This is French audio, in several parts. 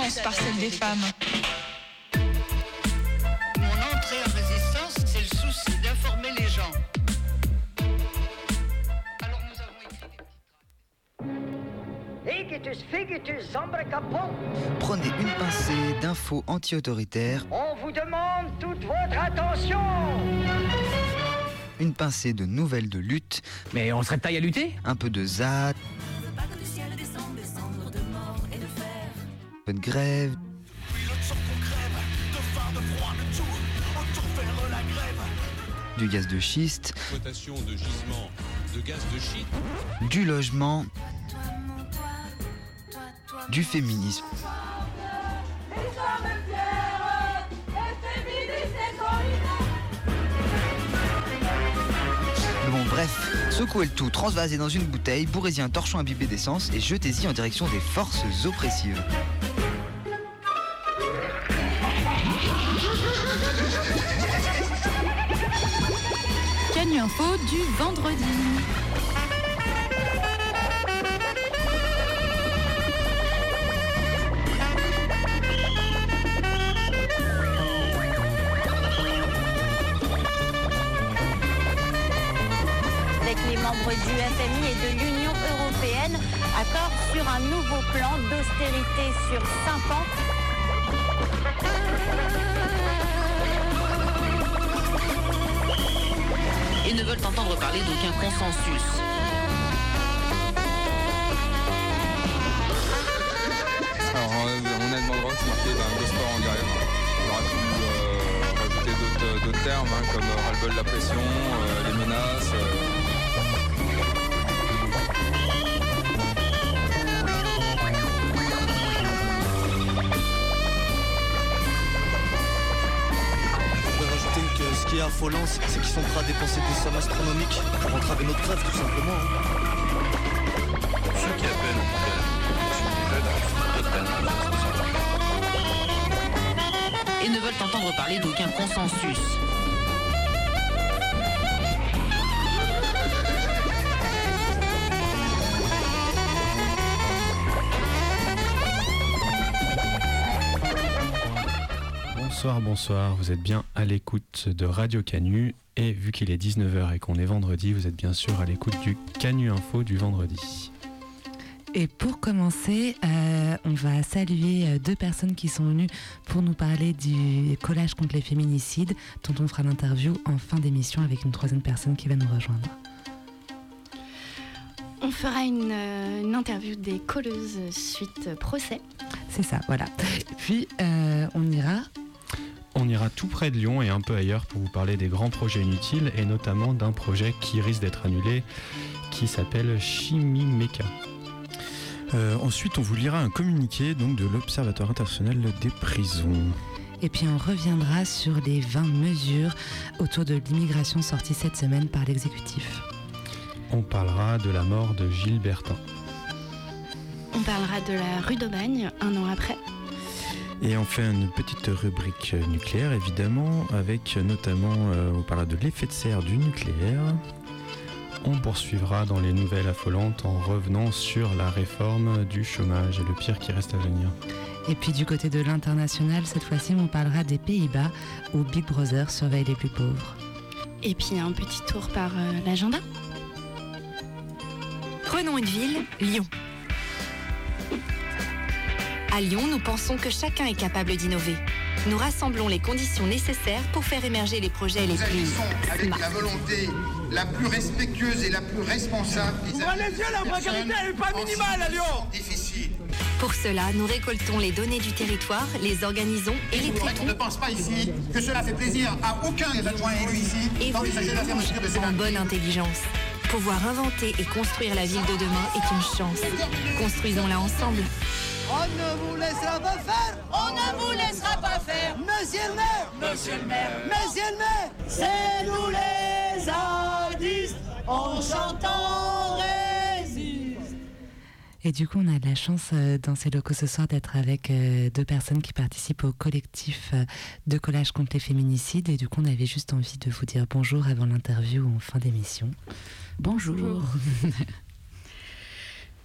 passe par celle des femmes. Mon entrée en résistance, c'est le souci d'informer les gens. Alors nous avons écrit des petites phrases. Prenez une pincée d'infos anti-autoritaires. On vous demande toute votre attention. Une pincée de nouvelles de lutte. Mais on serait de taille à lutter ? Un peu de ZAD. Un peu de grève. Du gaz de schiste. Exploitation de gisements de gaz de schiste. Du logement. Du féminisme. Bon bref, secouez le tout, transvasez dans une bouteille, bourrez-y un torchon imbibé d'essence et jetez-y en direction des forces oppressives. Canu Info du vendredi. Avec les membres du FMI et de l'Union européenne, accord sur un nouveau plan d'austérité sur 5 ans. Et ne veulent entendre parler d'aucun consensus. Alors on a demandé c'est marqué de sport en grève. On aurait pu rajouter d'autres termes comme ras-le-bol de la pression, les menaces. Que ce qui est affolant, c'est qu'ils sont prêts à dépenser des sommes astronomiques pour entraver notre grève, tout simplement. Ceux qui appellent Et ne veulent entendre parler d'aucun consensus. Bonsoir, vous êtes bien à l'écoute de Radio Canu et vu qu'il est 19h et qu'on est vendredi, vous êtes bien sûr à l'écoute du Canu Info du vendredi. Et pour commencer, on va saluer 2 personnes qui sont venues pour nous parler du collage contre les féminicides, dont on fera l'interview en fin d'émission avec une 3e personne qui va nous rejoindre. On fera une interview des colleuses suite procès. C'est ça, voilà. Puis on ira tout près de Lyon et un peu ailleurs pour vous parler des grands projets inutiles et notamment d'un projet qui risque d'être annulé qui s'appelle Chimimeca. Ensuite, on vous lira un communiqué donc, de l'Observatoire international des prisons. Et puis on reviendra sur les 20 mesures autour de l'immigration sorties cette semaine par l'exécutif. On parlera de la mort de Gilles Bertin. On parlera de la rue d'Aubagne, 1 an après. Et on fait une petite rubrique nucléaire, évidemment, avec notamment, on parlera de l'effet de serre du nucléaire. On poursuivra dans les nouvelles affolantes en revenant sur la réforme du chômage et le pire qui reste à venir. Et puis du côté de l'international, cette fois-ci, on parlera des Pays-Bas où Big Brother surveille les plus pauvres. Et puis un petit tour par l'agenda. Prenons une ville, Lyon. À Lyon, nous pensons que chacun est capable d'innover. Nous rassemblons les conditions nécessaires pour faire émerger les projets les plus avec la volonté la plus respectueuse et la plus responsable. Ouvrez les yeux, la précarité n'est pas minimale à Lyon. Difficile. Pour cela, nous récoltons les données du territoire, les organisons et les traitons. On ne pense pas ici que cela fait plaisir à aucun des adjoints élus ici. Et vous en bonne intelligence. Pouvoir inventer et construire la ville de demain est une chance. Construisons-la ensemble. On ne vous laissera pas faire. On ne vous laissera pas faire. Monsieur le maire. Monsieur le maire. Monsieur le maire. C'est nous les zadistes. On chante, on résiste. Et du coup, on a de la chance dans ces locaux ce soir d'être avec 2 personnes qui participent au collectif de collage contre les féminicides. Et du coup, on avait juste envie de vous dire bonjour avant l'interview en fin d'émission. Bonjour.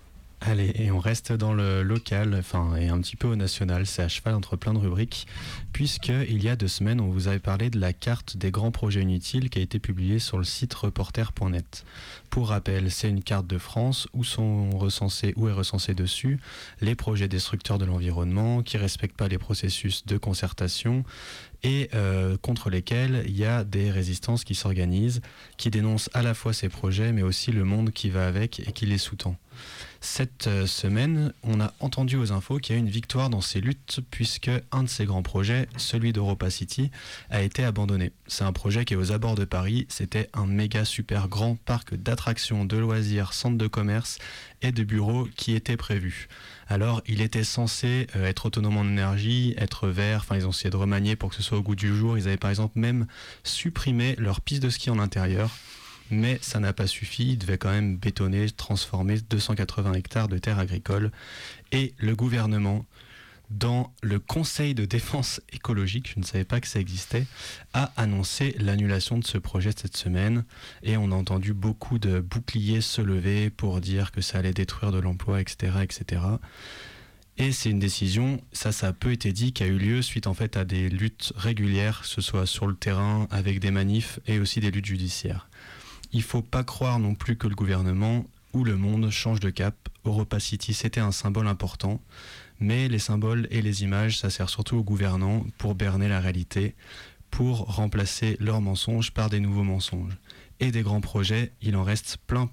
Allez, et on reste dans le local, et un petit peu au national, c'est à cheval entre plein de rubriques, puisqu'il y a 2 semaines, on vous avait parlé de la carte des grands projets inutiles qui a été publiée sur le site reporter.net. Pour rappel, c'est une carte de France où est recensé dessus les projets destructeurs de l'environnement, qui ne respectent pas les processus de concertation, et contre lesquels il y a des résistances qui s'organisent, qui dénoncent à la fois ces projets, mais aussi le monde qui va avec et qui les sous-tend. Cette semaine, on a entendu aux infos qu'il y a eu une victoire dans ces luttes, puisque un de ces grands projets, celui d'Europa City, a été abandonné. C'est un projet qui est aux abords de Paris, c'était un méga super grand parc d'attractions, de loisirs, centre de commerce et de bureaux qui était prévu. Alors, il était censé être autonome en énergie, être vert, ils ont essayé de remanier pour que ce soit au goût du jour. Ils avaient par exemple même supprimé leur piste de ski en intérieur, mais ça n'a pas suffi. Ils devaient quand même bétonner, transformer 280 hectares de terres agricoles. Et le gouvernement, dans le Conseil de défense écologique, je ne savais pas que ça existait, a annoncé l'annulation de ce projet cette semaine. Et on a entendu beaucoup de boucliers se lever pour dire que ça allait détruire de l'emploi, etc., etc. Et c'est une décision, ça a peu été dit, qui a eu lieu suite en fait à des luttes régulières, que ce soit sur le terrain, avec des manifs et aussi des luttes judiciaires. Il ne faut pas croire non plus que le gouvernement ou le monde change de cap. Europa City, c'était un symbole important, mais les symboles et les images, ça sert surtout aux gouvernants pour berner la réalité, pour remplacer leurs mensonges par des nouveaux mensonges. Et des grands projets, il en reste plein,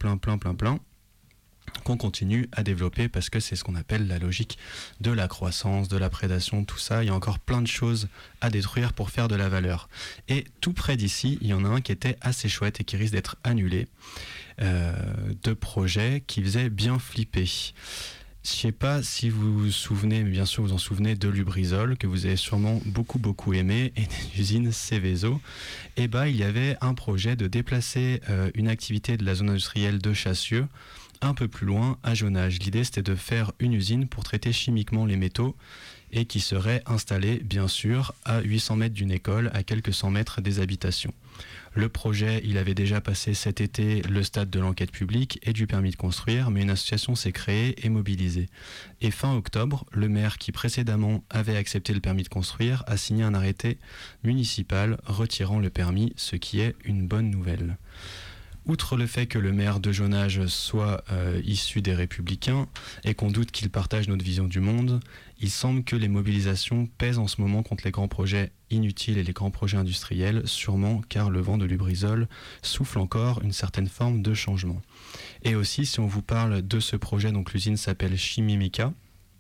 qu'on continue à développer parce que c'est ce qu'on appelle la logique de la croissance, de la prédation, tout ça. Il y a encore plein de choses à détruire pour faire de la valeur. Et tout près d'ici, il y en a un qui était assez chouette et qui risque d'être annulé. 2 projets qui faisaient bien flipper. Je ne sais pas si vous vous souvenez, mais bien sûr vous en souvenez de Lubrizol, que vous avez sûrement beaucoup aimé, et des usines Seveso. Et il y avait un projet de déplacer une activité de la zone industrielle de Chassieux un peu plus loin, à Jonage. L'idée, c'était de faire une usine pour traiter chimiquement les métaux et qui serait installée, bien sûr, à 800 mètres d'une école, à quelques 100 mètres des habitations. Le projet, il avait déjà passé cet été le stade de l'enquête publique et du permis de construire, mais une association s'est créée et mobilisée. Et fin octobre, le maire qui précédemment avait accepté le permis de construire a signé un arrêté municipal retirant le permis, ce qui est une bonne nouvelle. Outre le fait que le maire de Jonage soit issu des Républicains et qu'on doute qu'il partage notre vision du monde, il semble que les mobilisations pèsent en ce moment contre les grands projets inutiles et les grands projets industriels, sûrement car le vent de Lubrizol souffle encore une certaine forme de changement. Et aussi, si on vous parle de ce projet, donc l'usine s'appelle Chimimica,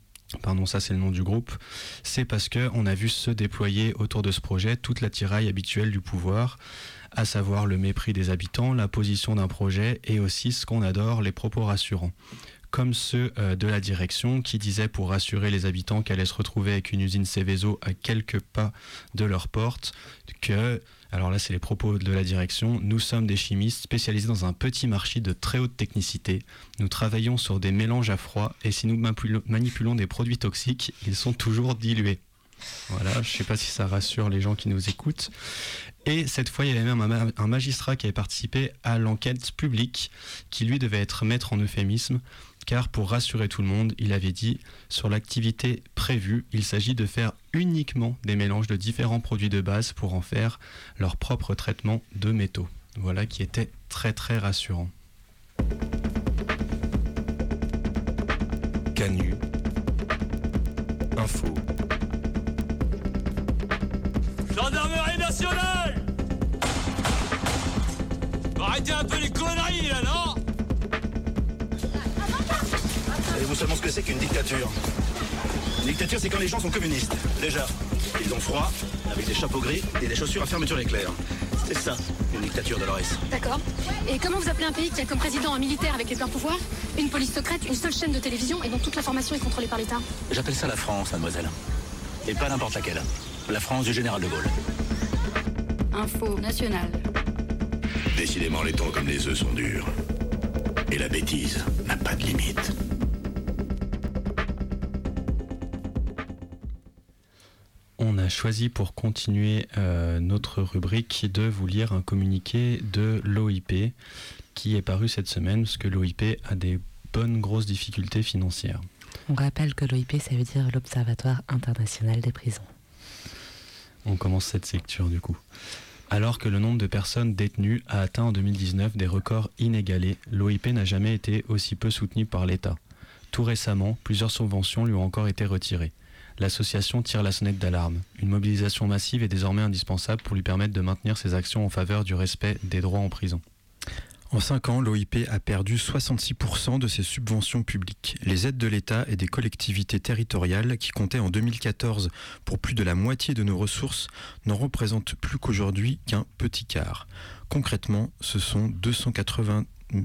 ça c'est le nom du groupe, c'est parce qu'on a vu se déployer autour de ce projet toute l'attirail habituelle du pouvoir, à savoir le mépris des habitants, la position d'un projet et aussi ce qu'on adore, les propos rassurants. Comme ceux de la direction qui disaient pour rassurer les habitants qu'elle allait se retrouver avec une usine Seveso à quelques pas de leur porte, que, alors là c'est les propos de la direction, nous sommes des chimistes spécialisés dans un petit marché de très haute technicité, nous travaillons sur des mélanges à froid et si nous manipulons des produits toxiques, ils sont toujours dilués. Voilà, je ne sais pas si ça rassure les gens qui nous écoutent. Et cette fois, il y avait même un magistrat qui avait participé à l'enquête publique, qui lui devait être maître en euphémisme, car pour rassurer tout le monde, il avait dit sur l'activité prévue, il s'agit de faire uniquement des mélanges de différents produits de base pour en faire leur propre traitement de métaux. Voilà qui était très rassurant. Canu Info. Gendarmerie nationale! Arrêtez un peu les conneries là, non? Savez-vous seulement ce que c'est qu'une dictature? Une dictature, c'est quand les gens sont communistes. Déjà, ils ont froid, avec des chapeaux gris et des chaussures à fermeture éclair. C'est ça, une dictature, Dolores. D'accord. Et comment vous appelez un pays qui a comme président un militaire avec les pleins pouvoirs, une police secrète, une seule chaîne de télévision et dont toute l'information est contrôlée par l'État? J'appelle ça la France, mademoiselle. Et pas n'importe laquelle. La France du général de Gaulle. Info nationale. Décidément, les temps comme les œufs sont durs. Et la bêtise n'a pas de limite. On a choisi pour continuer notre rubrique de vous lire un communiqué de l'OIP qui est paru cette semaine, parce que l'OIP a des bonnes grosses difficultés financières. On rappelle que l'OIP, ça veut dire l'Observatoire international des prisons. On commence cette lecture du coup. Alors que le nombre de personnes détenues a atteint en 2019 des records inégalés, l'OIP n'a jamais été aussi peu soutenue par l'État. Tout récemment, plusieurs subventions lui ont encore été retirées. L'association tire la sonnette d'alarme. Une mobilisation massive est désormais indispensable pour lui permettre de maintenir ses actions en faveur du respect des droits en prison. En 5 ans, l'OIP a perdu 66% de ses subventions publiques. Les aides de l'État et des collectivités territoriales, qui comptaient en 2014 pour plus de la moitié de nos ressources, n'en représentent plus qu'aujourd'hui qu'un petit quart. Concrètement, ce sont 282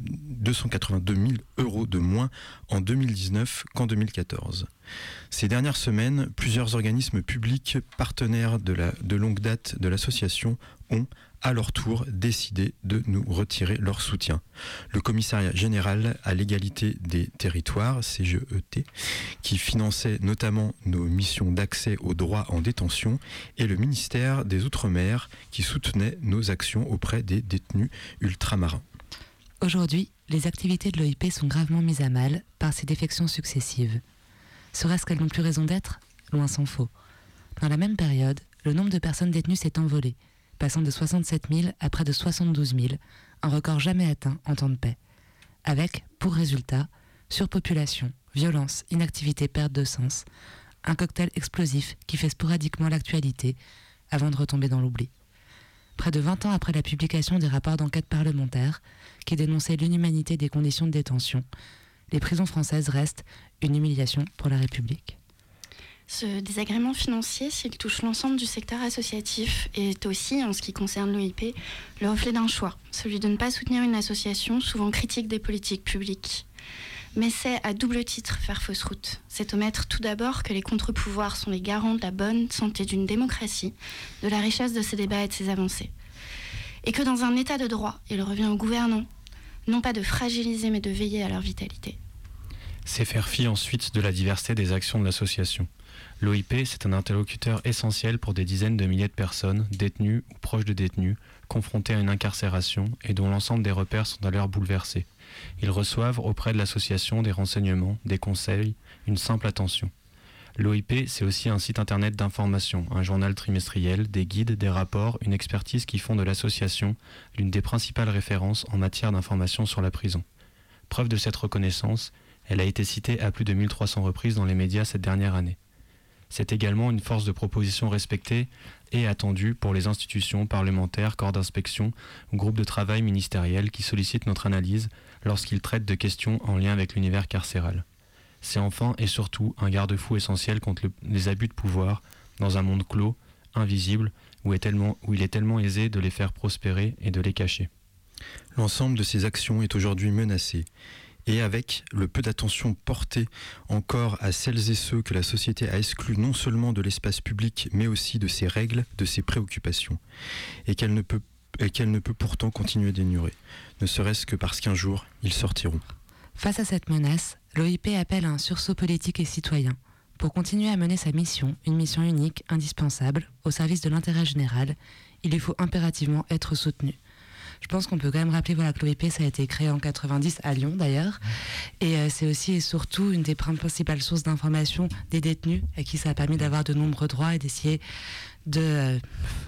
000 euros de moins en 2019 qu'en 2014. Ces dernières semaines, plusieurs organismes publics partenaires de longue date de l'association ont, à leur tour, décidé de nous retirer leur soutien. Le Commissariat général à l'égalité des territoires, CGET, qui finançait notamment nos missions d'accès aux droits en détention, et le ministère des Outre-mer, qui soutenait nos actions auprès des détenus ultramarins. Aujourd'hui, les activités de l'OIP sont gravement mises à mal par ces défections successives. Serait-ce qu'elles n'ont plus raison d'être ? Loin s'en faut. Dans la même période, le nombre de personnes détenues s'est envolé, passant de 67 000 à près de 72 000, un record jamais atteint en temps de paix. Avec, pour résultat, surpopulation, violence, inactivité, perte de sens, un cocktail explosif qui fait sporadiquement l'actualité avant de retomber dans l'oubli. Près de 20 ans après la publication des rapports d'enquête parlementaires qui dénonçaient l'inhumanité des conditions de détention, les prisons françaises restent une humiliation pour la République. Ce désagrément financier, s'il touche l'ensemble du secteur associatif, est aussi, en ce qui concerne l'OIP, le reflet d'un choix, celui de ne pas soutenir une association souvent critique des politiques publiques. Mais c'est à double titre faire fausse route. C'est omettre tout d'abord que les contre-pouvoirs sont les garants de la bonne santé d'une démocratie, de la richesse de ses débats et de ses avancées. Et que dans un état de droit, il revient aux gouvernants, non pas de fragiliser mais de veiller à leur vitalité. C'est faire fi ensuite de la diversité des actions de l'association. L'OIP, c'est un interlocuteur essentiel pour des dizaines de milliers de personnes, détenues ou proches de détenus, confrontés à une incarcération et dont l'ensemble des repères sont à l'heure bouleversés. Ils reçoivent auprès de l'association des renseignements, des conseils, une simple attention. L'OIP, c'est aussi un site internet d'information, un journal trimestriel, des guides, des rapports, une expertise qui font de l'association l'une des principales références en matière d'information sur la prison. Preuve de cette reconnaissance, elle a été citée à plus de 1300 reprises dans les médias cette dernière année. C'est également une force de proposition respectée et attendue pour les institutions, parlementaires, corps d'inspection ou groupes de travail ministériels qui sollicitent notre analyse lorsqu'ils traitent de questions en lien avec l'univers carcéral. C'est enfin et surtout un garde-fou essentiel contre les abus de pouvoir dans un monde clos, invisible, où il est tellement aisé de les faire prospérer et de les cacher. L'ensemble de ces actions est aujourd'hui menacé. Et avec le peu d'attention portée encore à celles et ceux que la société a exclus non seulement de l'espace public, mais aussi de ses règles, de ses préoccupations, et qu'elle ne peut pourtant continuer d'ignorer, ne serait-ce que parce qu'un jour, ils sortiront. Face à cette menace, l'OIP appelle à un sursaut politique et citoyen. Pour continuer à mener sa mission, une mission unique, indispensable, au service de l'intérêt général, il lui faut impérativement être soutenu. Je pense qu'on peut quand même rappeler que l'OIP, ça a été créé en 90 à Lyon d'ailleurs, et c'est aussi et surtout une des principales sources d'information des détenus, à qui ça a permis d'avoir de nombreux droits et d'essayer de,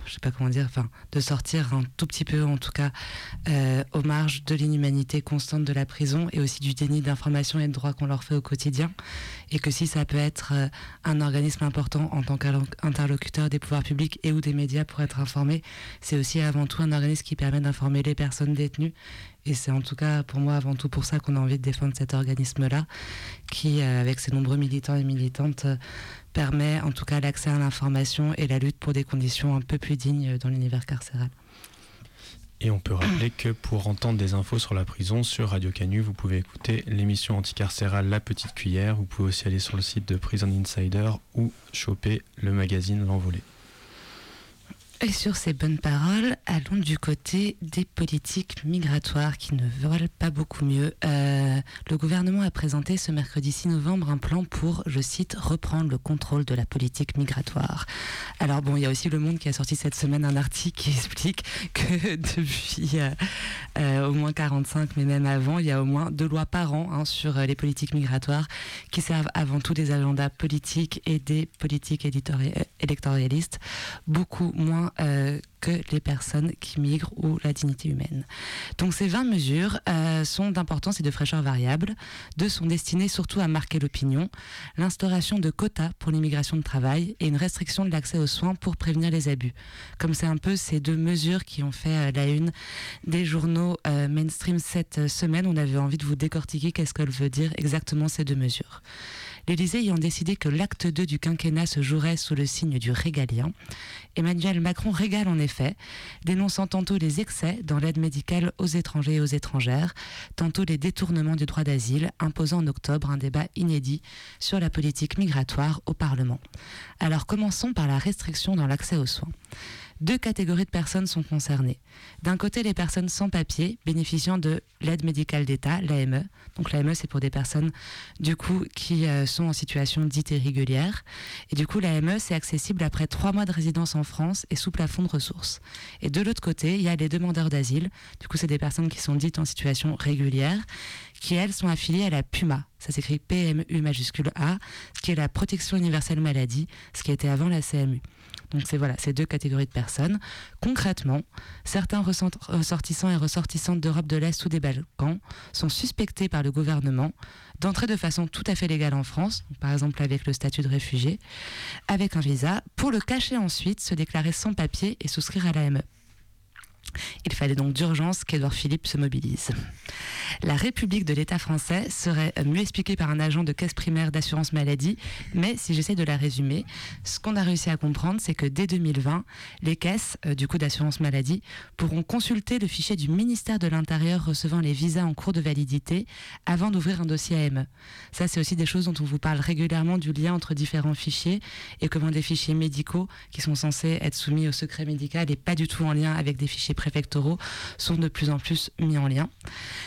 de sortir un tout petit peu en tout cas aux marges de l'inhumanité constante de la prison et aussi du déni d'information et de droits qu'on leur fait au quotidien, et que si ça peut être un organisme important en tant qu'interlocuteur des pouvoirs publics et ou des médias pour être informés, c'est aussi avant tout un organisme qui permet d'informer les personnes détenues, et c'est en tout cas pour moi avant tout pour ça qu'on a envie de défendre cet organisme-là qui, avec ses nombreux militants et militantes, permet en tout cas l'accès à l'information et la lutte pour des conditions un peu plus dignes dans l'univers carcéral. Et on peut rappeler que pour entendre des infos sur la prison, sur Radio Canu, vous pouvez écouter l'émission anticarcérale La Petite Cuillère. Vous pouvez aussi aller sur le site de Prison Insider ou choper le magazine L'Envolée. Et sur ces bonnes paroles, allons du côté des politiques migratoires qui ne veulent pas beaucoup mieux. Le gouvernement a présenté ce mercredi 6 novembre un plan pour, je cite, reprendre le contrôle de la politique migratoire. Alors bon, il y a aussi Le Monde qui a sorti cette semaine un article qui explique que depuis au moins 45, mais même avant, il y a au moins 2 lois par an sur les politiques migratoires qui servent avant tout des agendas politiques et des politiques électoralistes, beaucoup moins que les personnes qui migrent ou la dignité humaine. Donc ces 20 mesures sont d'importance et de fraîcheur variable. 2 sont destinées surtout à marquer l'opinion, l'instauration de quotas pour l'immigration de travail et une restriction de l'accès aux soins pour prévenir les abus. Comme c'est un peu ces 2 mesures qui ont fait la une des journaux mainstream cette semaine, on avait envie de vous décortiquer qu'est-ce que veut dire exactement ces 2 mesures. L'Élysée ayant décidé que l'acte 2 du quinquennat se jouerait sous le signe du régalien, Emmanuel Macron régale en effet, dénonçant tantôt les excès dans l'aide médicale aux étrangers et aux étrangères, tantôt les détournements du droit d'asile, imposant en octobre un débat inédit sur la politique migratoire au Parlement. Alors commençons par la restriction dans l'accès aux soins. 2 catégories de personnes sont concernées. D'un côté, les personnes sans papier bénéficiant de l'aide médicale d'État, l'AME. Donc l'AME, c'est pour des personnes du coup qui sont en situation dite irrégulière. Et du coup, l'AME, c'est accessible après 3 mois de résidence en France et sous plafond de ressources. Et de l'autre côté, il y a les demandeurs d'asile. Du coup, c'est des personnes qui sont dites en situation régulière, qui elles sont affiliées à la PUMA. Ça s'écrit PMU majuscule A, ce qui est la protection universelle maladie, ce qui était avant la CMU. Donc c'est voilà, ces 2 catégories de personnes. Concrètement, certains ressortissants et ressortissantes d'Europe de l'Est ou des Balkans sont suspectés par le gouvernement d'entrer de façon tout à fait légale en France, par exemple avec le statut de réfugié, avec un visa, pour le cacher ensuite, se déclarer sans papier et souscrire à l'AME. Il fallait donc d'urgence qu'Édouard Philippe se mobilise. La République de l'État français serait mieux expliquée par un agent de caisse primaire d'assurance maladie, mais si j'essaie de la résumer, ce qu'on a réussi à comprendre, c'est que dès 2020, les caisses d'assurance maladie pourront consulter le fichier du ministère de l'Intérieur recevant les visas en cours de validité avant d'ouvrir un dossier AME. Ça, c'est aussi des choses dont on vous parle régulièrement, du lien entre différents fichiers et comment des fichiers médicaux qui sont censés être soumis au secret médical et pas du tout en lien avec des fichiers préfectoraux sont de plus en plus mis en lien.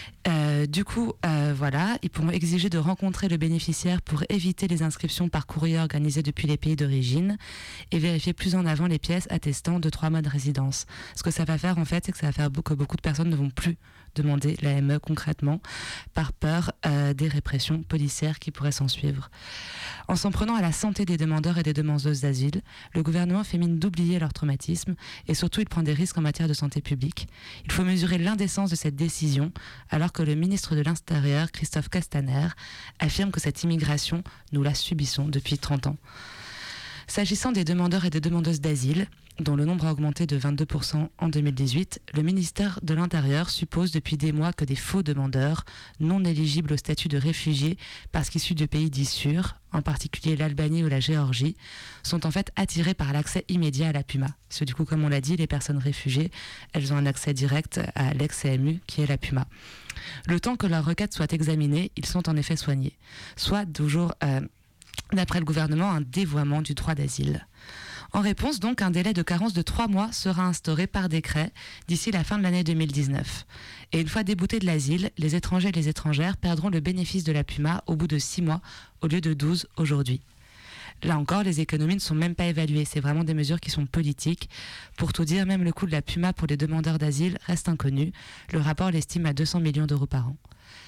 Voilà, ils pourront exiger de rencontrer le bénéficiaire pour éviter les inscriptions par courrier organisées depuis les pays d'origine et vérifier plus en avant les pièces attestant de 3 mois de résidence. Ce que ça va faire en fait, c'est que ça va faire que beaucoup de personnes ne vont plus demander l'AME concrètement par peur des répressions policières qui pourraient s'en suivre. En s'en prenant à la santé des demandeurs et des demandeuses d'asile, le gouvernement fait mine d'oublier leur traumatisme et surtout il prend des risques en matière de santé publique. Il faut mesurer l'indécence de cette décision alors que le ministre de l'Intérieur, Christophe Castaner, affirme que cette immigration, nous la subissons depuis 30 ans. S'agissant des demandeurs et des demandeuses d'asile, dont le nombre a augmenté de 22% en 2018, le ministère de l'Intérieur suppose depuis des mois que des faux demandeurs, non éligibles au statut de réfugiés parce qu'issus de pays dits sûrs, en particulier l'Albanie ou la Géorgie, sont en fait attirés par l'accès immédiat à la PUMA. Parce que du coup, comme on l'a dit, les personnes réfugiées, elles ont un accès direct à l'ex-CMU qui est la PUMA. Le temps que leur requête soit examinée, ils sont en effet soignés. Soit toujours, d'après le gouvernement, un dévoiement du droit d'asile. En réponse, donc, un délai de carence de 3 mois sera instauré par décret d'ici la fin de l'année 2019. Et une fois déboutés de l'asile, les étrangers et les étrangères perdront le bénéfice de la PUMA au bout de 6 mois au lieu de 12 aujourd'hui. Là encore, les économies ne sont même pas évaluées. C'est vraiment des mesures qui sont politiques. Pour tout dire, même le coût de la PUMA pour les demandeurs d'asile reste inconnu. Le rapport l'estime à 200 millions d'euros par an.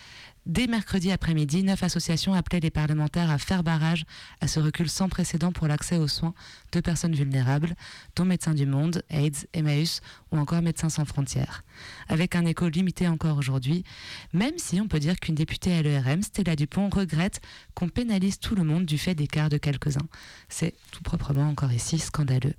Dès mercredi après-midi, 9 associations appelaient les parlementaires à faire barrage à ce recul sans précédent pour l'accès aux soins de personnes vulnérables, dont Médecins du Monde, AIDS, Emmaüs ou encore Médecins sans frontières. Avec un écho limité encore aujourd'hui, même si on peut dire qu'une députée à l'ERM, Stella Dupont, regrette qu'on pénalise tout le monde du fait d'écart de quelques-uns. C'est tout proprement encore ici scandaleux.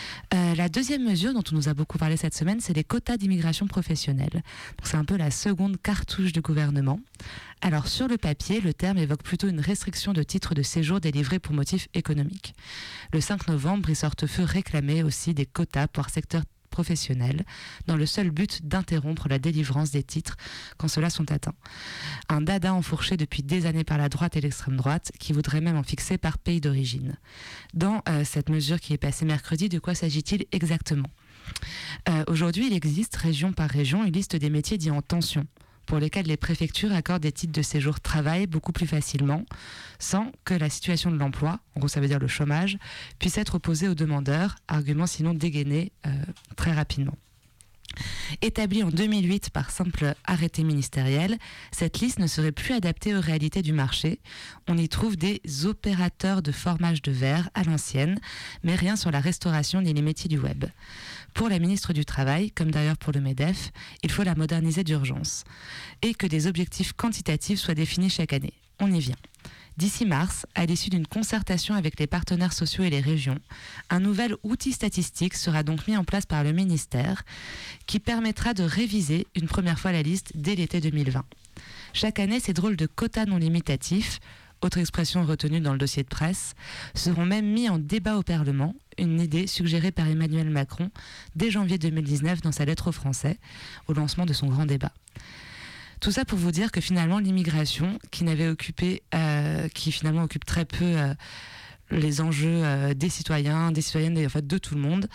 La deuxième mesure dont on nous a beaucoup parlé cette semaine, c'est les quotas d'immigration professionnelle. Donc c'est un peu la seconde cartouche du gouvernement. Alors sur le papier, le terme évoque plutôt une restriction de titres de séjour délivrés pour motifs économiques. Le 5 novembre, Brice Hortefeux réclamait aussi des quotas professionnels, dans le seul but d'interrompre la délivrance des titres quand ceux-là sont atteints. Un dada enfourché depuis des années par la droite et l'extrême droite, qui voudrait même en fixer par pays d'origine. Dans cette mesure qui est passée mercredi, de quoi s'agit-il exactement ? Aujourd'hui, il existe, région par région, une liste des métiers dits en tension, pour lesquels les préfectures accordent des titres de séjour travail beaucoup plus facilement, sans que la situation de l'emploi, en gros ça veut dire le chômage, puisse être opposée aux demandeurs, argument sinon dégainé très rapidement. Établie en 2008 par simple arrêté ministériel, cette liste ne serait plus adaptée aux réalités du marché. On y trouve des opérateurs de formage de verre à l'ancienne, mais rien sur la restauration ni les métiers du web. Pour la ministre du Travail, comme d'ailleurs pour le MEDEF, il faut la moderniser d'urgence et que des objectifs quantitatifs soient définis chaque année. On y vient. D'ici mars, à l'issue d'une concertation avec les partenaires sociaux et les régions, un nouvel outil statistique sera donc mis en place par le ministère qui permettra de réviser une première fois la liste dès l'été 2020. Chaque année, ces drôles de quotas non limitatifs, autre expression retenue dans le dossier de presse, seront même mis en débat au Parlement, une idée suggérée par Emmanuel Macron dès janvier 2019 dans sa lettre aux Français, au lancement de son grand débat. Tout ça pour vous dire que finalement l'immigration, qui finalement occupe très peu les enjeux des citoyens, des citoyennes, en fait de tout le monde,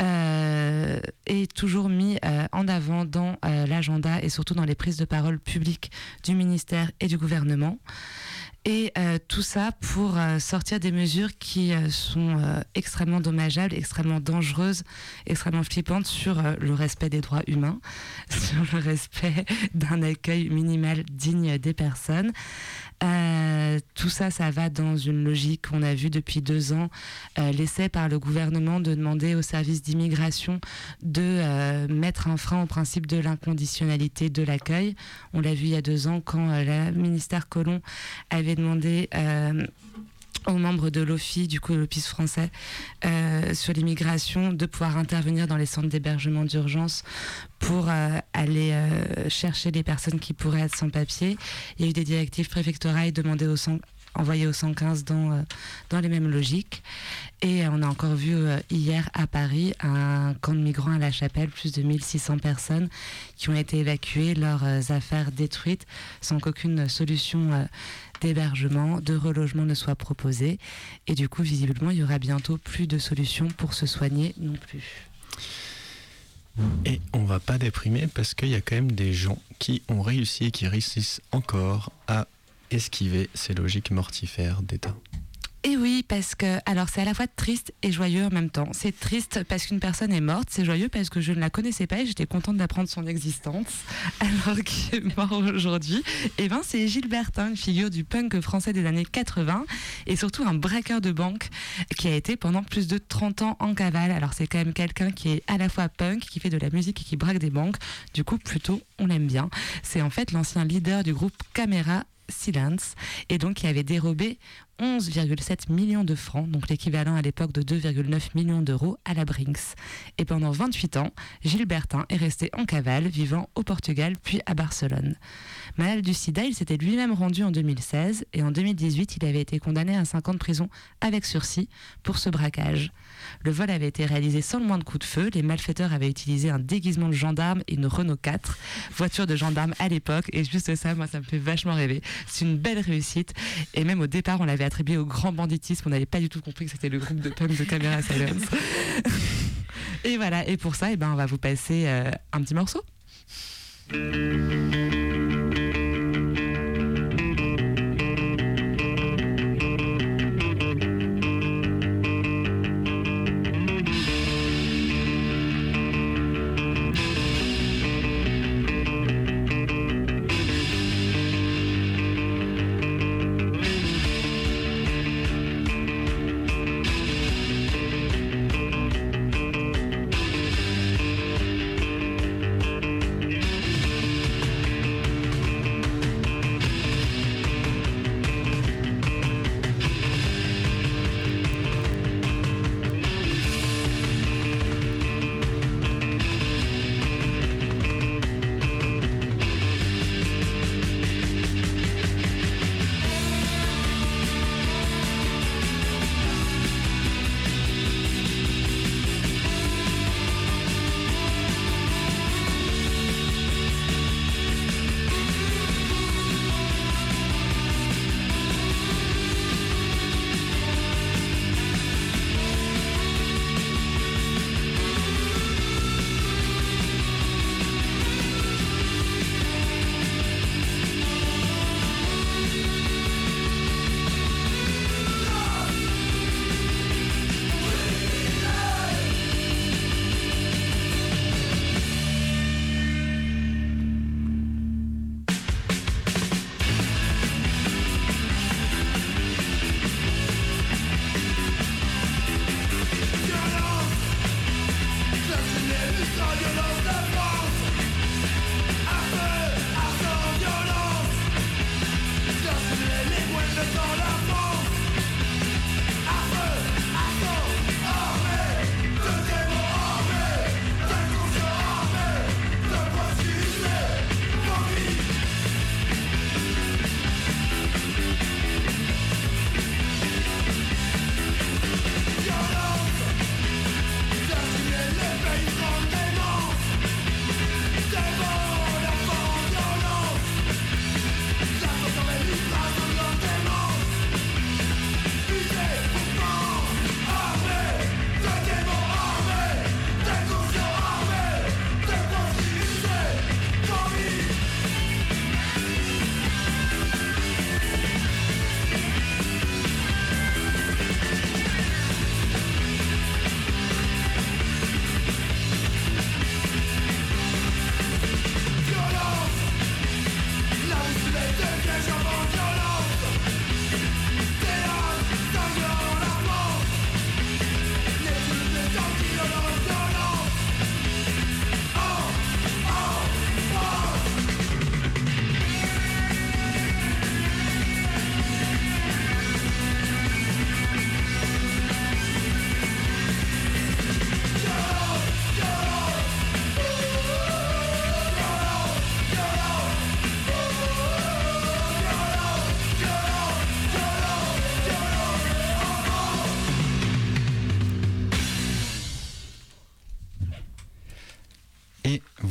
est toujours mis en avant dans l'agenda et surtout dans les prises de parole publiques du ministère et du gouvernement. Et tout ça pour sortir des mesures qui sont extrêmement dommageables, extrêmement dangereuses, extrêmement flippantes sur le respect des droits humains, sur le respect d'un accueil minimal digne des personnes. Tout ça, ça va dans une logique qu'on a vue depuis 2 ans, l'essai par le gouvernement de demander aux services d'immigration de mettre un frein au principe de l'inconditionnalité de l'accueil. On l'a vu il y a 2 ans quand la ministère Collomb avait demandé aux membres de l'OFII, du coup l'Office français, sur l'immigration, de pouvoir intervenir dans les centres d'hébergement d'urgence pour aller chercher les personnes qui pourraient être sans papier. Il y a eu des directives préfectorales envoyées au 115 dans les mêmes logiques. Et on a encore vu hier à Paris un camp de migrants à La Chapelle, plus de 1600 personnes qui ont été évacuées, leurs affaires détruites, sans qu'aucune solution d'hébergement, de relogement ne soit proposée. Et du coup, visiblement, il y aura bientôt plus de solutions pour se soigner non plus. Et on va pas déprimer parce qu'il y a quand même des gens qui ont réussi et qui réussissent encore à esquiver ces logiques mortifères d'État. Et oui, parce que, alors c'est à la fois triste et joyeux en même temps. C'est triste parce qu'une personne est morte, c'est joyeux parce que je ne la connaissais pas et j'étais contente d'apprendre son existence, alors qu'il est mort aujourd'hui. Et ben c'est Gilles Bertin, une figure du punk français des années 80 et surtout un braqueur de banque qui a été pendant plus de 30 ans en cavale. Alors c'est quand même quelqu'un qui est à la fois punk, qui fait de la musique et qui braque des banques. Du coup, plutôt, on l'aime bien. C'est en fait l'ancien leader du groupe Camera Silence, et donc qui avait dérobé 11,7 millions de francs, donc l'équivalent à l'époque de 2,9 millions d'euros à la Brinks. Et pendant 28 ans, Gilles Bertin est resté en cavale, vivant au Portugal puis à Barcelone. Malade du sida, il s'était lui-même rendu en 2016 et en 2018, il avait été condamné à 5 ans de prison avec sursis pour ce braquage. Le vol avait été réalisé sans le moindre coup de feu. Les malfaiteurs avaient utilisé un déguisement de gendarme et une Renault 4, voiture de gendarme à l'époque. Et juste ça, moi, ça me fait vachement rêver. C'est une belle réussite. Et même au départ, on l'avait attribué au grand banditisme. On n'avait pas du tout compris que c'était le groupe de punk de Camera Silence. Et voilà. Et pour ça, on va vous passer un petit morceau.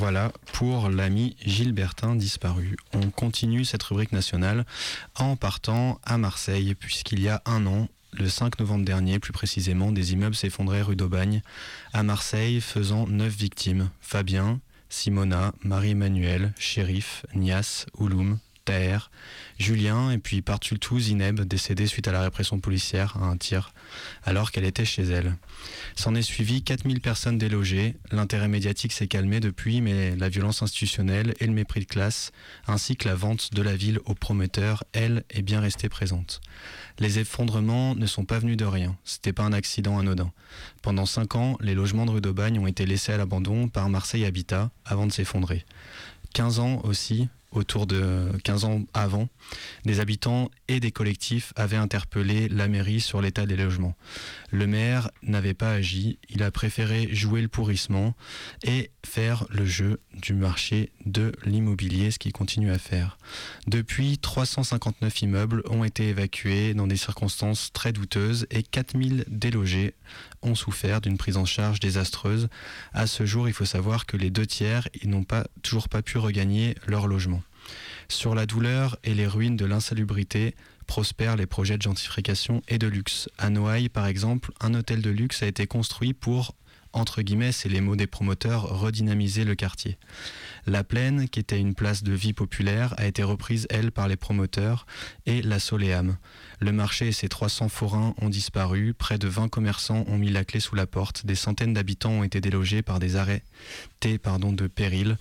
Voilà pour l'ami Gilbertin disparu. On continue cette rubrique nationale en partant à Marseille, puisqu'il y a un an, le 5 novembre dernier, plus précisément, des immeubles s'effondraient rue d'Aubagne à Marseille, faisant 9 victimes. Fabien, Simona, Marie-Emmanuelle, Chérif, Nias, Ouloum, Taher, Julien et puis par-dessus tout Zineb, décédée suite à la répression policière à un tir alors qu'elle était chez elle. S'en est suivi 4000 personnes délogées. L'intérêt médiatique s'est calmé depuis, mais la violence institutionnelle et le mépris de classe ainsi que la vente de la ville aux promoteurs, elle, est bien restée présente. Les effondrements ne sont pas venus de rien, c'était pas un accident anodin. Pendant 5 ans, les logements de rue d'Aubagne ont été laissés à l'abandon par Marseille Habitat avant de s'effondrer. 15 ans aussi, autour de 15 ans avant, des habitants et des collectifs avaient interpellé la mairie sur l'état des logements. Le maire n'avait pas agi, il a préféré jouer le pourrissement et faire le jeu du marché de l'immobilier, ce qu'il continue à faire. Depuis, 359 immeubles ont été évacués dans des circonstances très douteuses et 4000 délogés ont souffert d'une prise en charge désastreuse. À ce jour, il faut savoir que les 2/3, ils n'ont toujours pas pu regagner leur logement. Sur la douleur et les ruines de l'insalubrité prospèrent les projets de gentrification et de luxe. À Noailles, par exemple, un hôtel de luxe a été construit pour, entre guillemets, c'est les mots des promoteurs, redynamiser le quartier. La Plaine, qui était une place de vie populaire, a été reprise, elle, par les promoteurs et la Soleam. Le marché et ses 300 forains ont disparu, près de 20 commerçants ont mis la clé sous la porte, des centaines d'habitants ont été délogés par des arrêtés de péril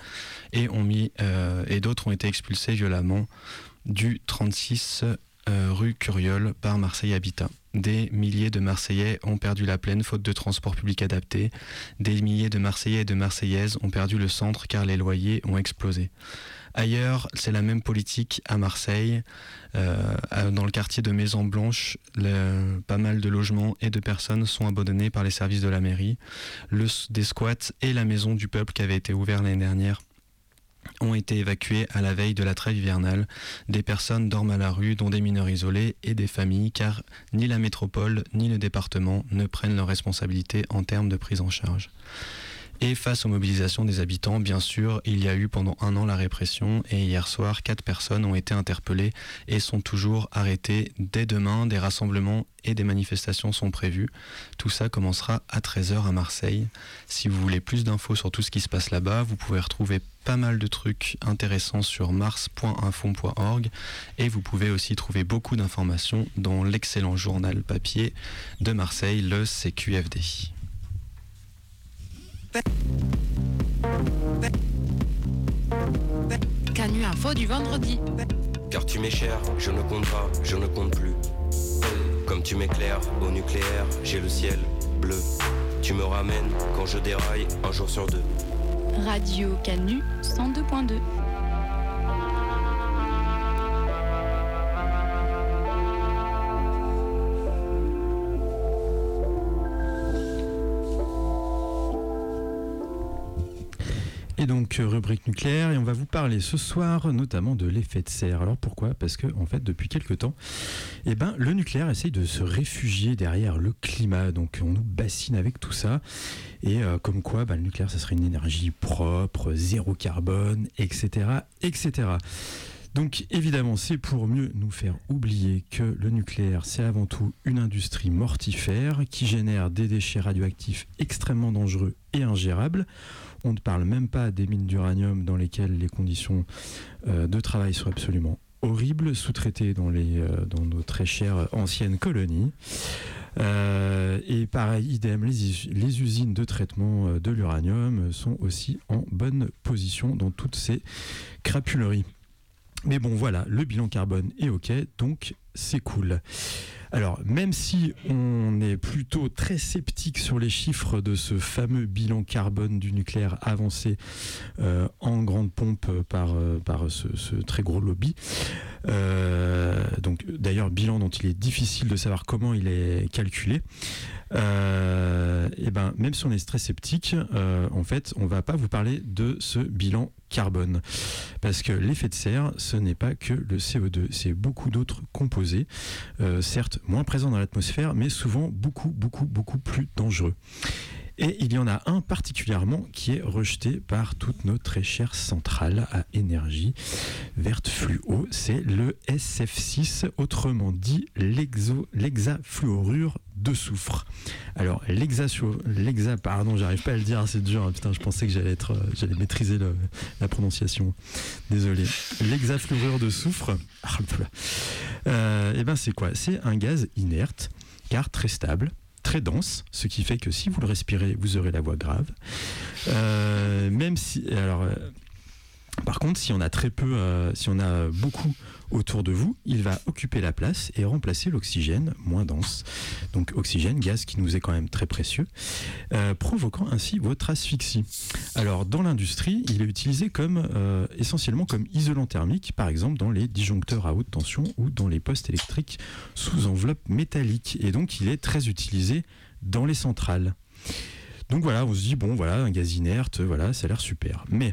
et d'autres ont été expulsés violemment du 36 rue Curiole par Marseille Habitat. Des milliers de Marseillais ont perdu la Plaine faute de transport public adapté. Des milliers de Marseillais et de Marseillaises ont perdu le centre car les loyers ont explosé. Ailleurs, c'est la même politique à Marseille. Dans le quartier de Maison Blanche, pas mal de logements et de personnes sont abandonnés par les services de la mairie. Des squats et la maison du peuple qui avait été ouverte l'année dernière ont été évacués à la veille de la trêve hivernale. Des personnes dorment à la rue, dont des mineurs isolés et des familles, car ni la métropole ni le département ne prennent leurs responsabilités en termes de prise en charge. Et face aux mobilisations des habitants, bien sûr, il y a eu pendant 1 an la répression et hier soir, 4 personnes ont été interpellées et sont toujours arrêtées. Dès demain, des rassemblements et des manifestations sont prévus. Tout ça commencera à 13h à Marseille. Si vous voulez plus d'infos sur tout ce qui se passe là-bas, vous pouvez retrouver pas mal de trucs intéressants sur mars.info.org et vous pouvez aussi trouver beaucoup d'informations dans l'excellent journal papier de Marseille, le CQFD. Canu Info du vendredi. Car tu m'es cher, je ne compte pas, je ne compte plus. Comme tu m'éclaires au nucléaire, j'ai le ciel bleu. Tu me ramènes quand je déraille, un jour sur 2. Radio Canu 102.2. Et donc rubrique nucléaire, et on va vous parler ce soir notamment de l'effet de serre. Alors pourquoi ? Parce que en fait depuis quelques temps, le nucléaire essaye de se réfugier derrière le climat. Donc on nous bassine avec tout ça. Et comme quoi le nucléaire ça serait une énergie propre, zéro carbone, etc. etc. Donc évidemment c'est pour mieux nous faire oublier que le nucléaire c'est avant tout une industrie mortifère qui génère des déchets radioactifs extrêmement dangereux et ingérables. On ne parle même pas des mines d'uranium dans lesquelles les conditions de travail sont absolument horribles, sous-traitées dans nos très chères anciennes colonies. Et pareil, idem, les usines de traitement de l'uranium sont aussi en bonne position dans toutes ces crapuleries. Mais bon, voilà, le bilan carbone est OK, donc c'est cool. Alors, même si on est plutôt très sceptique sur les chiffres de ce fameux bilan carbone du nucléaire avancé en grande pompe par ce très gros lobby, donc d'ailleurs bilan dont il est difficile de savoir comment il est calculé, même si on est très sceptique, en fait, on ne va pas vous parler de ce bilan carbone. Parce que l'effet de serre, ce n'est pas que le CO2, c'est beaucoup d'autres composés, certes moins présents dans l'atmosphère, mais souvent beaucoup plus dangereux. Et il y en a un particulièrement qui est rejeté par toutes nos très chères centrales à énergie verte fluo, c'est le SF6, autrement dit l'hexafluorure de soufre. Alors pardon, j'arrive pas à le dire, c'est dur, hein, putain, je pensais que j'allais maîtriser la prononciation. Désolé. L'hexafluorure de soufre, et ben c'est quoi? C'est un gaz inerte, car très stable, très dense, ce qui fait que si vous le respirez, vous aurez la voix grave. Même si, par contre, si on a très peu, si on a beaucoup autour de vous, il va occuper la place et remplacer l'oxygène moins dense. Donc oxygène, gaz qui nous est quand même très précieux, provoquant ainsi votre asphyxie. Alors dans l'industrie, il est utilisé essentiellement comme isolant thermique, par exemple dans les disjoncteurs à haute tension ou dans les postes électriques sous enveloppe métallique. Et donc il est très utilisé dans les centrales. Donc voilà, on se dit, bon voilà, un gaz inerte, voilà, ça a l'air super. Mais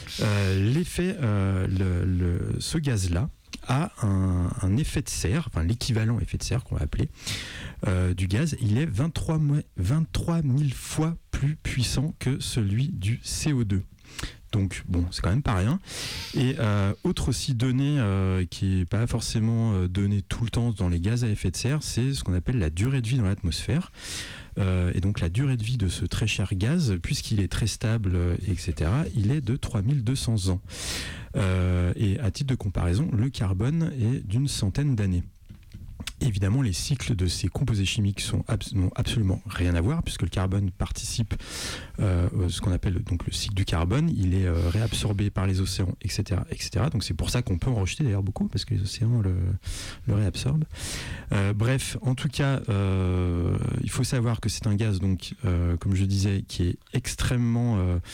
ce gaz-là a un effet de serre, enfin l'équivalent effet de serre qu'on va appeler du gaz, il est 23 000 fois plus puissant que celui du CO2. Donc bon, c'est quand même pas rien. Et autre aussi donnée qui n'est pas forcément donnée tout le temps dans les gaz à effet de serre, c'est ce qu'on appelle la durée de vie dans l'atmosphère. Et donc la durée de vie de ce très cher gaz, puisqu'il est très stable, etc., il est de 3200 ans. Et à titre de comparaison, le carbone est d'une centaine d'années. Évidemment, les cycles de ces composés chimiques n'ont absolument rien à voir, puisque le carbone participe ce qu'on appelle donc le cycle du carbone, il est réabsorbé par les océans, etc., etc. Donc c'est pour ça qu'on peut en rejeter d'ailleurs beaucoup, parce que les océans le réabsorbent. Bref, en tout cas, il faut savoir que c'est un gaz, donc, comme je disais, qui est extrêmement,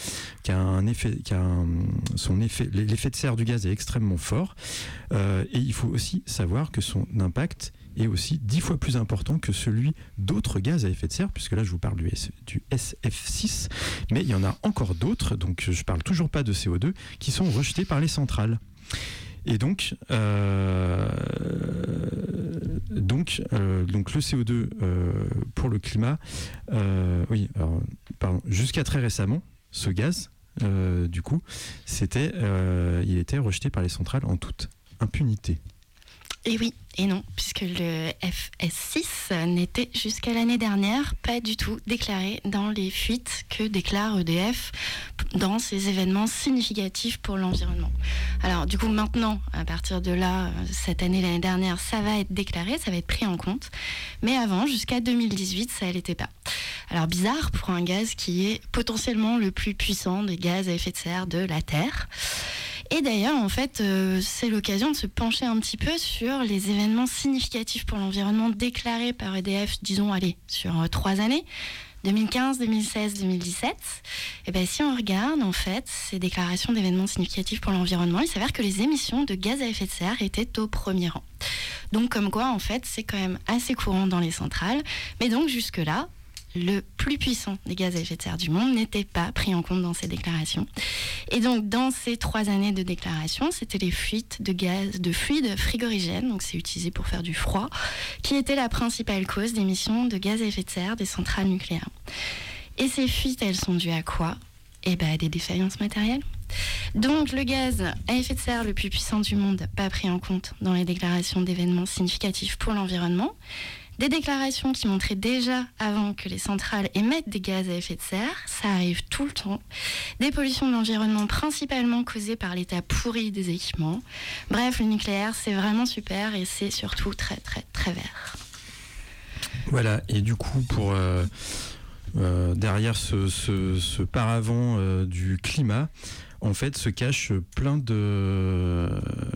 l'effet de serre du gaz est extrêmement fort, et il faut aussi savoir que son impact est aussi 10 fois plus important que celui d'autres gaz à effet de serre, puisque là je vous parle du SF6, mais il y en a encore d'autres, donc je parle toujours pas de CO2, qui sont rejetés par les centrales. Et donc le CO2 pour le climat, jusqu'à très récemment, ce gaz, du coup, il était rejeté par les centrales en toute impunité. Et oui, et non, puisque le FS6 n'était jusqu'à l'année dernière pas du tout déclaré dans les fuites que déclare EDF dans ces événements significatifs pour l'environnement. Alors du coup maintenant, à partir de là, cette année, l'année dernière, ça va être déclaré, ça va être pris en compte, mais avant, jusqu'à 2018, ça ne l'était pas. Alors bizarre pour un gaz qui est potentiellement le plus puissant des gaz à effet de serre de la Terre. Et d'ailleurs, en fait, c'est l'occasion de se pencher un petit peu sur les événements significatifs pour l'environnement déclarés par EDF, disons, sur 3 années, 2015, 2016, 2017. Et bien, si on regarde, en fait, ces déclarations d'événements significatifs pour l'environnement, il s'avère que les émissions de gaz à effet de serre étaient au premier rang. Donc, comme quoi, en fait, c'est quand même assez courant dans les centrales. Mais donc, jusque-là, le plus puissant des gaz à effet de serre du monde n'était pas pris en compte dans ces déclarations. Et donc, dans ces 3 années de déclaration, c'était les fuites de fluides frigorigènes, donc c'est utilisé pour faire du froid, qui étaient la principale cause d'émissions de gaz à effet de serre des centrales nucléaires. Et ces fuites, elles sont dues à quoi ? Eh bien, à des défaillances matérielles. Donc, le gaz à effet de serre le plus puissant du monde, pas pris en compte dans les déclarations d'événements significatifs pour l'environnement. Des déclarations qui montraient déjà avant que les centrales émettent des gaz à effet de serre, ça arrive tout le temps. Des pollutions de l'environnement principalement causées par l'état pourri des équipements. Bref, le nucléaire, c'est vraiment super et c'est surtout très très très vert. Voilà, et du coup, pour derrière ce paravent du climat, en fait, se cache plein de...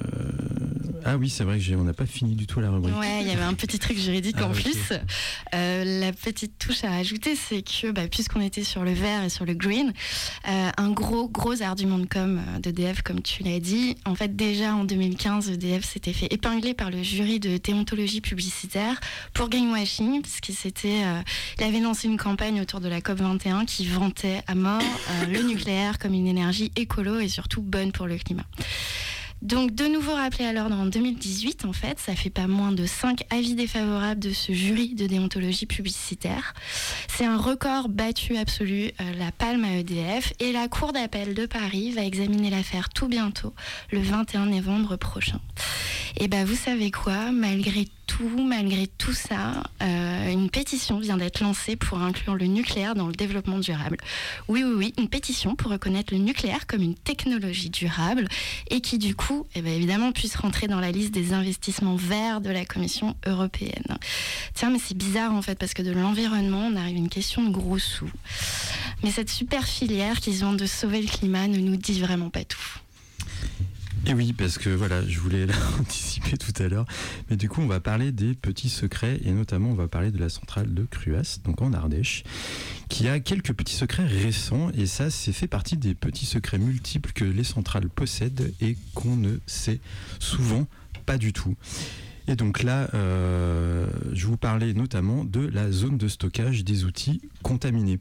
Ah oui, c'est vrai qu'on n'a pas fini du tout la rubrique. Ouais, il y avait un petit truc juridique en plus. La petite touche à rajouter, c'est que puisqu'on était sur le vert et sur le green, un gros argument de com d'EDF, comme tu l'as dit. En fait, déjà en 2015, EDF s'était fait épingler par le jury de déontologie publicitaire pour greenwashing, puisqu'il avait lancé une campagne autour de la COP21 qui vantait à mort le nucléaire comme une énergie écolo et surtout bonne pour le climat. Donc, de nouveau rappelé à l'ordre en 2018, en fait, ça fait pas moins de 5 avis défavorables de ce jury de déontologie publicitaire. C'est un record battu absolu, la palme à EDF, et la Cour d'appel de Paris va examiner l'affaire tout bientôt, le 21 novembre prochain. Et vous savez quoi, malgré tout ça, une pétition vient d'être lancée pour inclure le nucléaire dans le développement durable. Oui, une pétition pour reconnaître le nucléaire comme une technologie durable et qui du coup, évidemment, puisse rentrer dans la liste des investissements verts de la Commission européenne. Tiens, mais c'est bizarre en fait, parce que de l'environnement, on arrive à une question de gros sous. Mais cette super filière qui se vante de sauver le climat ne nous dit vraiment pas tout. Et oui, parce que voilà, je voulais l'anticiper tout à l'heure, mais du coup on va parler des petits secrets, et notamment on va parler de la centrale de Cruas, donc en Ardèche, qui a quelques petits secrets récents, et ça c'est fait partie des petits secrets multiples que les centrales possèdent et qu'on ne sait souvent pas du tout. Et donc là, je vous parlais notamment de la zone de stockage des outils contaminés.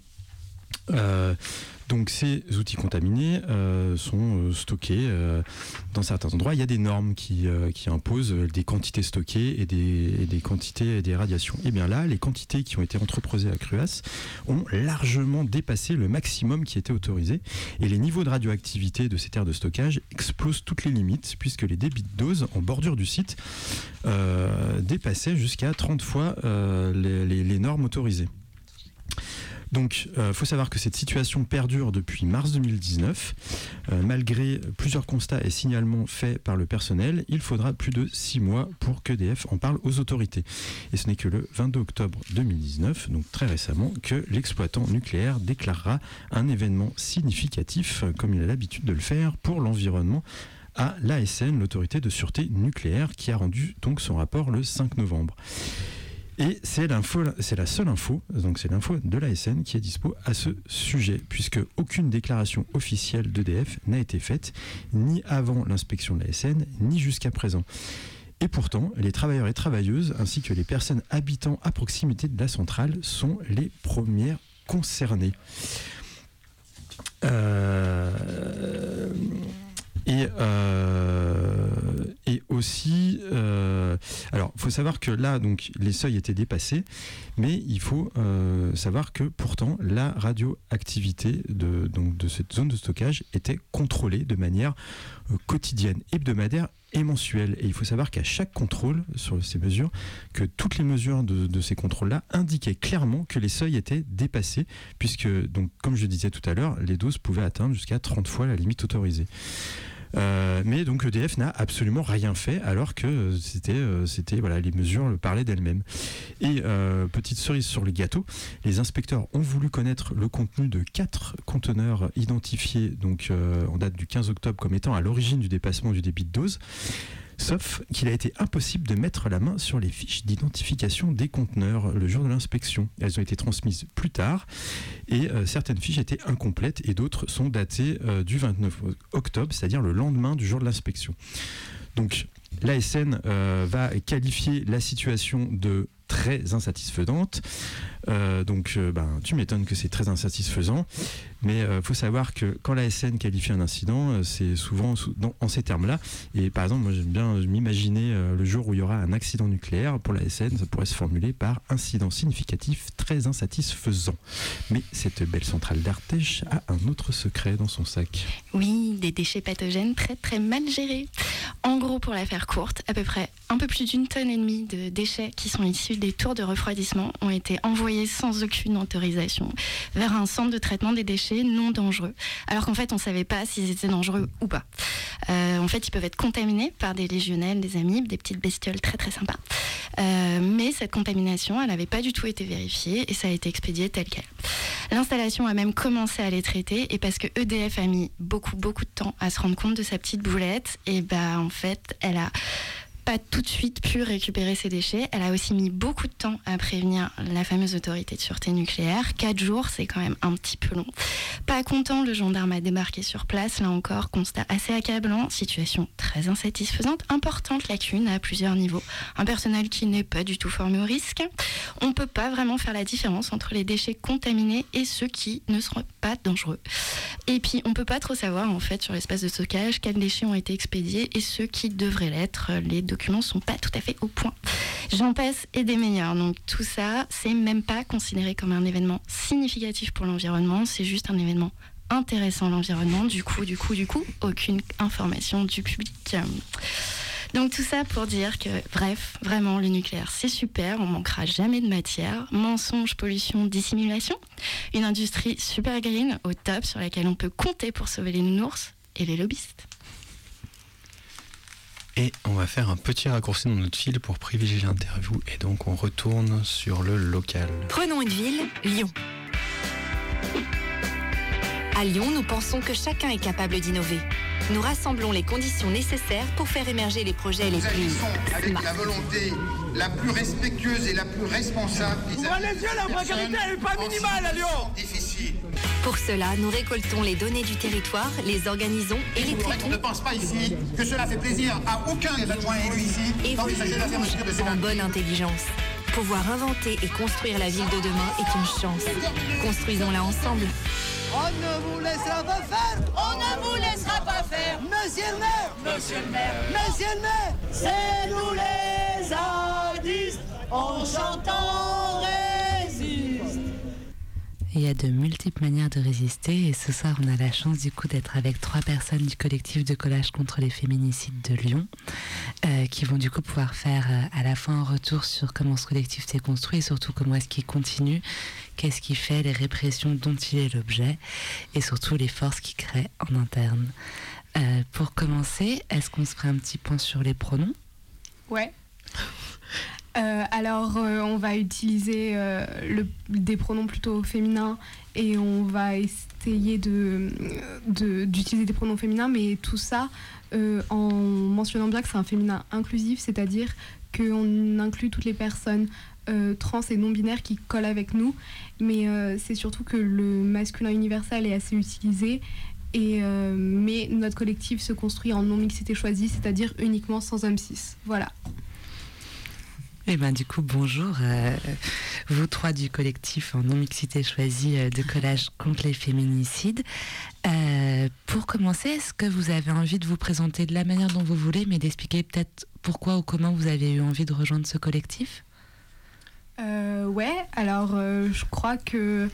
Donc ces outils contaminés sont stockés dans certains endroits. Il y a des normes qui imposent des quantités stockées et des quantités des radiations. Et bien là, les quantités qui ont été entreposées à Cruas ont largement dépassé le maximum qui était autorisé. Et les niveaux de radioactivité de ces terres de stockage explosent toutes les limites, puisque les débits de dose en bordure du site dépassaient jusqu'à 30 fois les normes autorisées. Donc, faut savoir que cette situation perdure depuis mars 2019. Malgré plusieurs constats et signalements faits par le personnel, il faudra plus de 6 mois pour qu'EDF en parle aux autorités. Et ce n'est que le 22 octobre 2019, donc très récemment, que l'exploitant nucléaire déclarera un événement significatif, comme il a l'habitude de le faire, pour l'environnement à l'ASN, l'autorité de sûreté nucléaire, qui a rendu donc son rapport le 5 novembre. Et c'est la seule info, donc c'est l'info de l'ASN qui est dispo à ce sujet, puisque aucune déclaration officielle d'EDF n'a été faite, ni avant l'inspection de l'ASN, ni jusqu'à présent. Et pourtant, les travailleurs et travailleuses, ainsi que les personnes habitant à proximité de la centrale, sont les premières concernées. Et aussi, alors il faut savoir que là, donc, les seuils étaient dépassés, mais il faut savoir que pourtant la radioactivité de cette zone de stockage était contrôlée de manière quotidienne, hebdomadaire et mensuelle. Et il faut savoir qu'à chaque contrôle sur ces mesures, que toutes les mesures de ces contrôles-là indiquaient clairement que les seuils étaient dépassés, puisque, donc, comme je disais tout à l'heure, les doses pouvaient atteindre jusqu'à 30 fois la limite autorisée. Mais donc EDF n'a absolument rien fait, alors que c'était voilà, les mesures parlaient d'elles-mêmes. Et petite cerise sur le gâteau, les inspecteurs ont voulu connaître le contenu de 4 conteneurs identifiés donc en date du 15 octobre comme étant à l'origine du dépassement du débit de dose. Sauf qu'il a été impossible de mettre la main sur les fiches d'identification des conteneurs le jour de l'inspection. Elles ont été transmises plus tard et certaines fiches étaient incomplètes et d'autres sont datées du 29 octobre, c'est-à-dire le lendemain du jour de l'inspection. Donc l'ASN va qualifier la situation de très insatisfaisante. Tu m'étonnes que c'est très insatisfaisant, mais faut savoir que quand l'ASN qualifie un incident, c'est souvent en ces termes-là. Et par exemple, moi j'aime bien m'imaginer le jour où il y aura un accident nucléaire, pour l'ASN, ça pourrait se formuler par incident significatif très insatisfaisant. Mais cette belle centrale d'Ardèche a un autre secret dans son sac. Oui, des déchets pathogènes très très mal gérés. En gros, pour la faire courte, à peu près un peu plus d'1,5 tonne de déchets qui sont issus des tours de refroidissement ont été envoyés sans aucune autorisation vers un centre de traitement des déchets non dangereux, alors qu'en fait on ne savait pas s'ils étaient dangereux ou pas. En fait, ils peuvent être contaminés par des légionnelles, des amibes, des petites bestioles très très sympas. Mais cette contamination, elle n'avait pas du tout été vérifiée et ça a été expédié tel quel. L'installation a même commencé à les traiter, et parce que EDF a mis beaucoup de temps à se rendre compte de sa petite boulette, et en fait, elle a pas tout de suite pu récupérer ces déchets. Elle a aussi mis beaucoup de temps à prévenir la fameuse autorité de sûreté nucléaire. 4 jours, c'est quand même un petit peu long. Pas content, le gendarme a débarqué sur place. Là encore, constat assez accablant, situation très insatisfaisante, importante lacune à plusieurs niveaux. Un personnel qui n'est pas du tout formé au risque. On ne peut pas vraiment faire la différence entre les déchets contaminés et ceux qui ne seront pas dangereux. Et puis, on ne peut pas trop savoir, en fait, sur l'espace de stockage, quels déchets ont été expédiés et ceux qui devraient l'être. Les documents ne sont pas tout à fait au point. J'en passe et des meilleurs. Donc, tout ça, c'est même pas considéré comme un événement significatif pour l'environnement. C'est juste un événement intéressant, l'environnement. Du coup, aucune information du public. Donc tout ça pour dire que, bref, vraiment, le nucléaire, c'est super, on manquera jamais de matière. Mensonges, pollution, dissimulation. Une industrie super green, au top, sur laquelle on peut compter pour sauver les nounours et les lobbyistes. Et on va faire un petit raccourci dans notre fil pour privilégier l'interview. Et donc on retourne sur le local. Prenons une ville, Lyon. À Lyon, nous pensons que chacun est capable d'innover. Nous rassemblons les conditions nécessaires pour faire émerger les projets les plus avec la volonté la plus respectueuse et la plus responsable. Ouvrez les yeux, la précarité elle est pas minimale à Lyon. Difficile. Pour cela, nous récoltons les données du territoire, les organisons et les traitons. On ne pense pas ici que cela fait plaisir à aucun des adjoints élus ici d'envisager la fermeture de ces en bonne intelligence. Pouvoir inventer et construire la ville de demain est une chance. Construisons-la ensemble. On ne vous laissera pas faire. On ne vous laissera pas faire. Monsieur le maire. Monsieur le maire. Monsieur le maire. C'est nous les zadistes. On chante, on résiste. Il y a de multiples manières de résister et ce soir on a la chance du coup d'être avec 3 personnes du collectif de collage contre les féminicides de Lyon qui vont du coup pouvoir faire à la fois un retour sur comment ce collectif s'est construit et surtout comment est-ce qu'il continue, qu'est-ce qu'il fait, les répressions dont il est l'objet et surtout les forces qu'il crée en interne. Pour commencer, est-ce qu'on se ferait un petit point sur les pronoms ? Ouais. Alors, on va utiliser des pronoms plutôt féminins et on va essayer d'utiliser des pronoms féminins, mais tout ça en mentionnant bien que c'est un féminin inclusif, c'est-à-dire qu'on inclut toutes les personnes trans et non-binaires qui collent avec nous, mais c'est surtout que le masculin universel est assez utilisé. Mais notre collectif se construit en non-mixité choisie, c'est-à-dire uniquement sans hommes cis. Voilà. Eh ben, du coup, bonjour, vous 3 du collectif en non-mixité choisie de collage contre les féminicides. Pour commencer, est-ce que vous avez envie de vous présenter de la manière dont vous voulez, mais d'expliquer peut-être pourquoi ou comment vous avez eu envie de rejoindre ce collectif ? Ouais, alors je crois que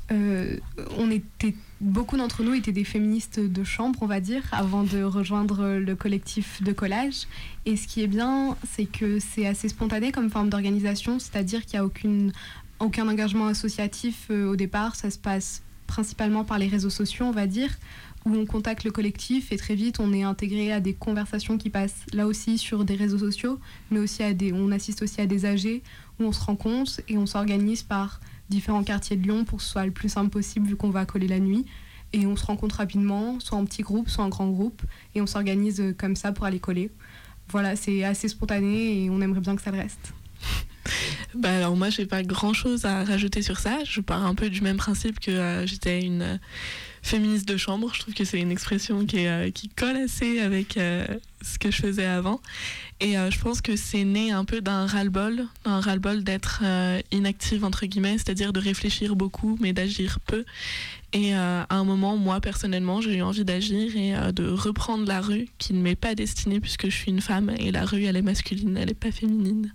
beaucoup d'entre nous étaient des féministes de chambre, on va dire, avant de rejoindre le collectif de collage. Et ce qui est bien, c'est que c'est assez spontané comme forme d'organisation, c'est-à-dire qu'il n'y a aucun engagement associatif au départ. Ça se passe principalement par les réseaux sociaux, on va dire, où on contacte le collectif et très vite on est intégré à des conversations qui passent là aussi sur des réseaux sociaux, mais aussi on assiste aussi à des AG où on se rencontre et on s'organise par différents quartiers de Lyon pour que ce soit le plus simple possible vu qu'on va coller la nuit. Et on se rencontre rapidement, soit en petits groupes, soit en grands groupes, et on s'organise comme ça pour aller coller. Voilà, c'est assez spontané et on aimerait bien que ça le reste. Alors moi, j'ai pas grand-chose à rajouter sur ça. Je pars un peu du même principe que j'étais une féministe de chambre. Je trouve que c'est une expression qui colle assez avec ce que je faisais avant. Et je pense que c'est né un peu d'un ras-le-bol d'être inactive, entre guillemets, c'est-à-dire de réfléchir beaucoup, mais d'agir peu. Et à un moment, moi, personnellement, j'ai eu envie d'agir et de reprendre la rue, qui ne m'est pas destinée puisque je suis une femme, et la rue, elle est masculine, elle n'est pas féminine.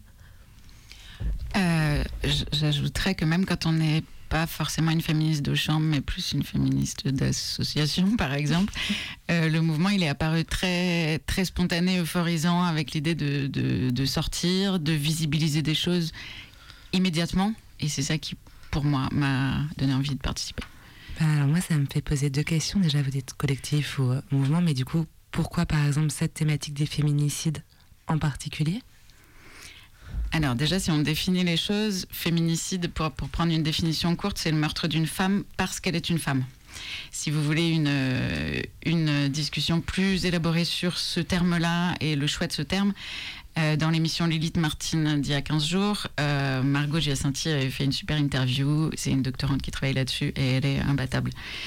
J'ajouterais que même quand on n'est pas forcément une féministe de chambre, mais plus une féministe d'association, par exemple, le mouvement, il est apparu très, très spontané, euphorisant, avec l'idée de sortir, de visibiliser des choses immédiatement. Et c'est ça qui, pour moi, m'a donné envie de participer. Alors moi, ça me fait poser 2 questions. Déjà, vous dites collectif ou mouvement, mais du coup, pourquoi, par exemple, cette thématique des féminicides en particulier ? Alors déjà, si on définit les choses, féminicide, pour prendre une définition courte, c'est le meurtre d'une femme parce qu'elle est une femme. Si vous voulez une discussion plus élaborée sur ce terme-là et le choix de ce terme, Dans l'émission Lilith Martin d'il y a 15 jours, Margot Giacinti avait fait une super interview. C'est une doctorante qui travaille là-dessus et elle est imbattable.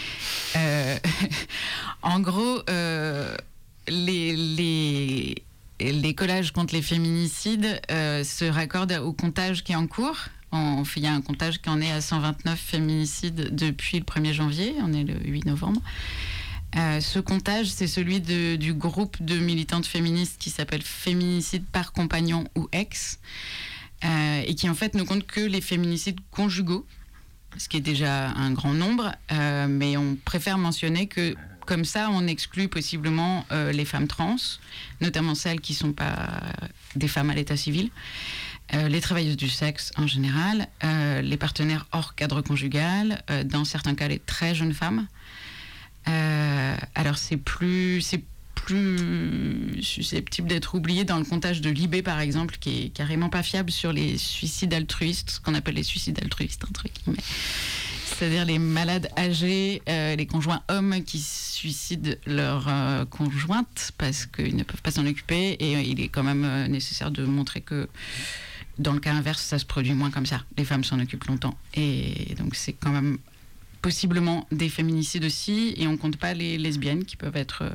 En gros, les collages contre les féminicides se raccordent au comptage qui est en cours. Il y a un comptage qui en est à 129 féminicides depuis le 1er janvier. On est le 8 novembre. Ce comptage, c'est celui du groupe de militantes féministes qui s'appelle Féminicide par compagnon ou ex, et qui en fait ne compte que les féminicides conjugaux, ce qui est déjà un grand nombre, mais on préfère mentionner que comme ça, on exclut possiblement les femmes trans, notamment celles qui ne sont pas des femmes à l'état civil, les travailleuses du sexe en général, les partenaires hors cadre conjugal, dans certains cas les très jeunes femmes. Alors c'est plus susceptible d'être oublié dans le comptage de l'IB par exemple, qui est carrément pas fiable sur les suicides altruistes, ce qu'on appelle les suicides altruistes, entre guillemets. C'est-à-dire les malades âgés, les conjoints hommes qui suicident leur conjointe parce qu'ils ne peuvent pas s'en occuper, et il est quand même nécessaire de montrer que dans le cas inverse, ça se produit moins comme ça. Les femmes s'en occupent longtemps, et donc c'est quand même possiblement des féminicides aussi, et on compte pas les lesbiennes qui peuvent être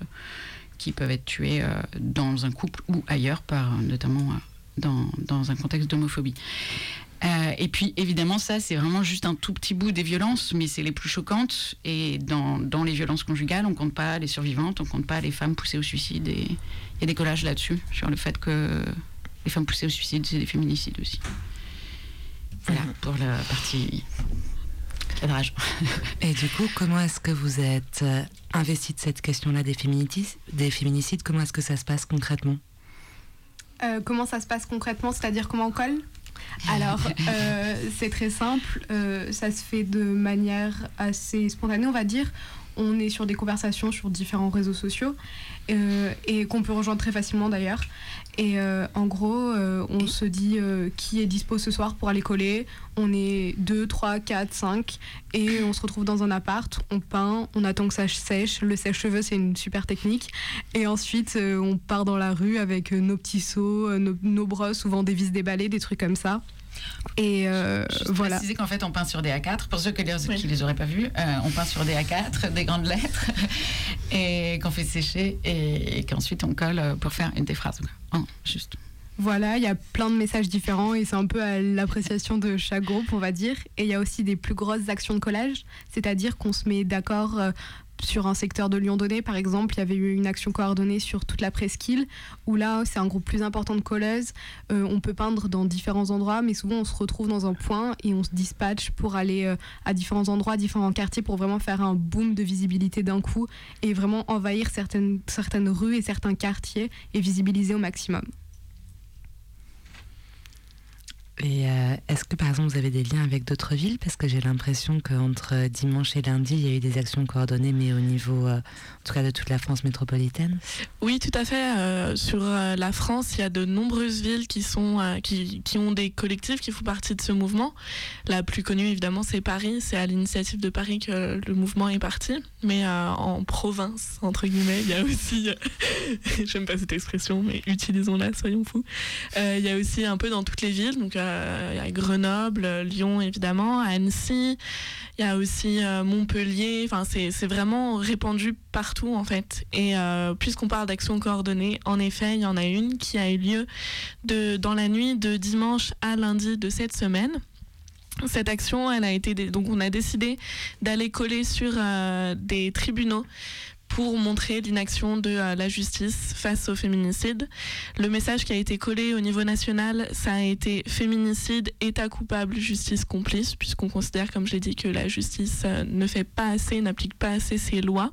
tuées dans un couple ou ailleurs, notamment dans un contexte d'homophobie. Et puis évidemment ça c'est vraiment juste un tout petit bout des violences, mais c'est les plus choquantes, et dans les violences conjugales on compte pas les survivantes, on compte pas les femmes poussées au suicide, et il y a des collages là-dessus sur le fait que les femmes poussées au suicide c'est des féminicides aussi. Voilà pour la partie cadrage. Et du coup, comment est-ce que vous êtes investi de cette question-là des féminicides? Comment est-ce que ça se passe concrètement? Comment ça se passe concrètement, c'est-à-dire comment on colle? Alors, c'est très simple, ça se fait de manière assez spontanée, on va dire. On est sur des conversations sur différents réseaux sociaux, et qu'on peut rejoindre très facilement d'ailleurs. Et en gros, on se dit qui est dispo ce soir pour aller coller. On est 2, 3, 4, 5, et on se retrouve dans un appart, on peint, on attend que ça sèche. Le sèche-cheveux, c'est une super technique. Et ensuite, on part dans la rue avec nos petits seaux, nos brosses, souvent des vis, des balais, des trucs comme ça. Et voilà. Préciser qu'en fait on peint sur des A4, pour ceux qui les auraient pas vus, on peint sur des A4, des grandes lettres, et qu'on fait sécher, et qu'ensuite on colle pour faire des phrases. Juste. Voilà, il y a plein de messages différents, et c'est un peu à l'appréciation de chaque groupe, on va dire. Et il y a aussi des plus grosses actions de collage, c'est-à-dire qu'on se met d'accord sur un secteur de Lyon donné. Par exemple, il y avait eu une action coordonnée sur toute la presqu'île, où là, c'est un groupe plus important de colleuses. On peut peindre dans différents endroits, mais souvent, on se retrouve dans un point et on se dispatche pour aller à différents endroits, différents quartiers, pour vraiment faire un boom de visibilité d'un coup et vraiment envahir certaines rues et certains quartiers et visibiliser au maximum. Et est-ce que par exemple vous avez des liens avec d'autres villes? Parce que j'ai l'impression qu'entre dimanche et lundi, il y a eu des actions coordonnées, mais au niveau, en tout cas, de toute la France métropolitaine. Oui, tout à fait. Sur la France, il y a de nombreuses villes qui ont des collectifs qui font partie de ce mouvement. La plus connue, évidemment, c'est Paris. C'est à l'initiative de Paris que le mouvement est parti. Mais en province, entre guillemets, il y a aussi... j'aime pas cette expression, mais utilisons-la, soyons fous. Il y a aussi un peu dans toutes les villes, donc il y a Grenoble, Lyon évidemment, Annecy, il y a aussi Montpellier, enfin c'est vraiment répandu partout en fait. Et puisqu'on parle d'actions coordonnées, en effet il y en a une qui a eu lieu dans la nuit de dimanche à lundi de cette semaine. Cette action, elle a été donc on a décidé d'aller coller sur des tribunaux pour montrer l'inaction de la justice face au féminicide. Le message qui a été collé au niveau national, ça a été féminicide, État coupable, justice complice, puisqu'on considère, comme je l'ai dit, que la justice ne fait pas assez, n'applique pas assez ses lois.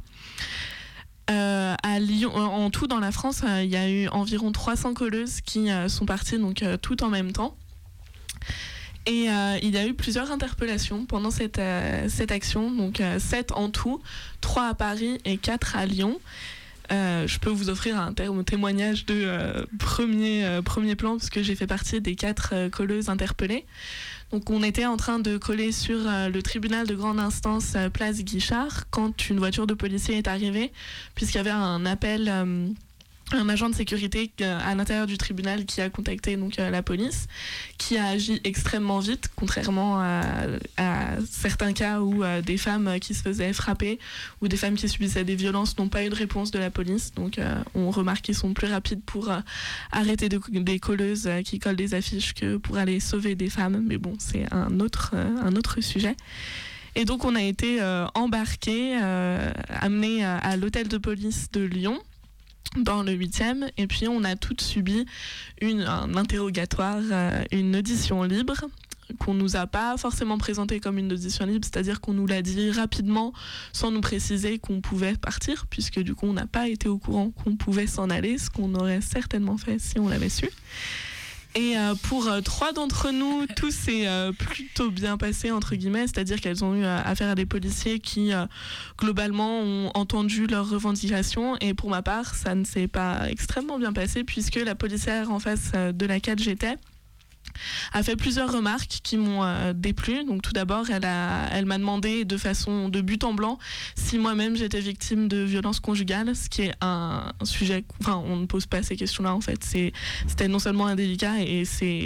À Lyon, en tout dans la France, il y a eu environ 300 colleuses qui sont parties donc, tout en même temps. Et il y a eu plusieurs interpellations pendant cette action, donc 7 en tout, 3 à Paris et 4 à Lyon. Je peux vous offrir un témoignage de premier plan, parce que j'ai fait partie des 4 colleuses interpellées. Donc on était en train de coller sur le tribunal de grande instance Place Guichard quand une voiture de policiers est arrivée, puisqu'il y avait un appel un agent de sécurité à l'intérieur du tribunal qui a contacté donc la police, qui a agi extrêmement vite, contrairement à certains cas où des femmes qui se faisaient frapper ou des femmes qui subissaient des violences n'ont pas eu de réponse de la police. Donc on remarque qu'ils sont plus rapides pour arrêter des colleuses qui collent des affiches que pour aller sauver des femmes. Mais bon, c'est un autre sujet. Et donc on a été embarqués, amenés à l'hôtel de police de Lyon, dans le 8e, et puis on a toutes subi un interrogatoire, une audition libre qu'on nous a pas forcément présentée comme une audition libre, c'est-à-dire qu'on nous l'a dit rapidement sans nous préciser qu'on pouvait partir, puisque du coup on n'a pas été au courant qu'on pouvait s'en aller, ce qu'on aurait certainement fait si on l'avait su. Et pour 3 d'entre nous, tout s'est plutôt bien passé, entre guillemets, c'est-à-dire qu'elles ont eu affaire à des policiers qui, globalement, ont entendu leurs revendications. Et pour ma part, ça ne s'est pas extrêmement bien passé, puisque la policière en face de laquelle j'étais a fait plusieurs remarques qui m'ont déplu. Donc tout d'abord, elle m'a demandé de façon de but en blanc si moi-même j'étais victime de violences conjugales, ce qui est un sujet, enfin on ne pose pas ces questions-là en fait. C'était non seulement indélicat et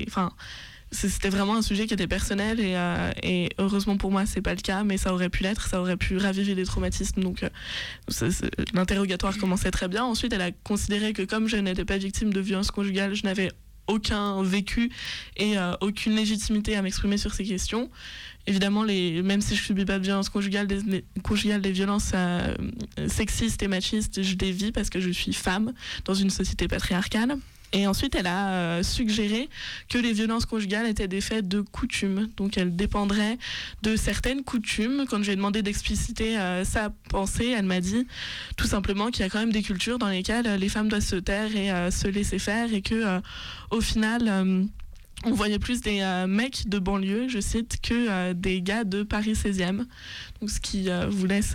c'était vraiment un sujet qui était personnel et heureusement pour moi c'est pas le cas, mais ça aurait pu l'être, ça aurait pu raviver des traumatismes, donc l'interrogatoire commençait très bien. Ensuite elle a considéré que comme je n'étais pas victime de violences conjugales, je n'avais aucun vécu et aucune légitimité à m'exprimer sur ces questions. Évidemment, même si je ne subis pas de violences conjugales, des violences sexistes et machistes, je les vis parce que je suis femme dans une société patriarcale. Et ensuite, elle a suggéré que les violences conjugales étaient des faits de coutume. Donc, elles dépendraient de certaines coutumes. Quand je lui ai demandé d'expliciter sa pensée, elle m'a dit tout simplement qu'il y a quand même des cultures dans lesquelles les femmes doivent se taire et se laisser faire et que, au final, on voyait plus des mecs de banlieue, je cite, que des gars de Paris 16e. Donc, ce qui vous laisse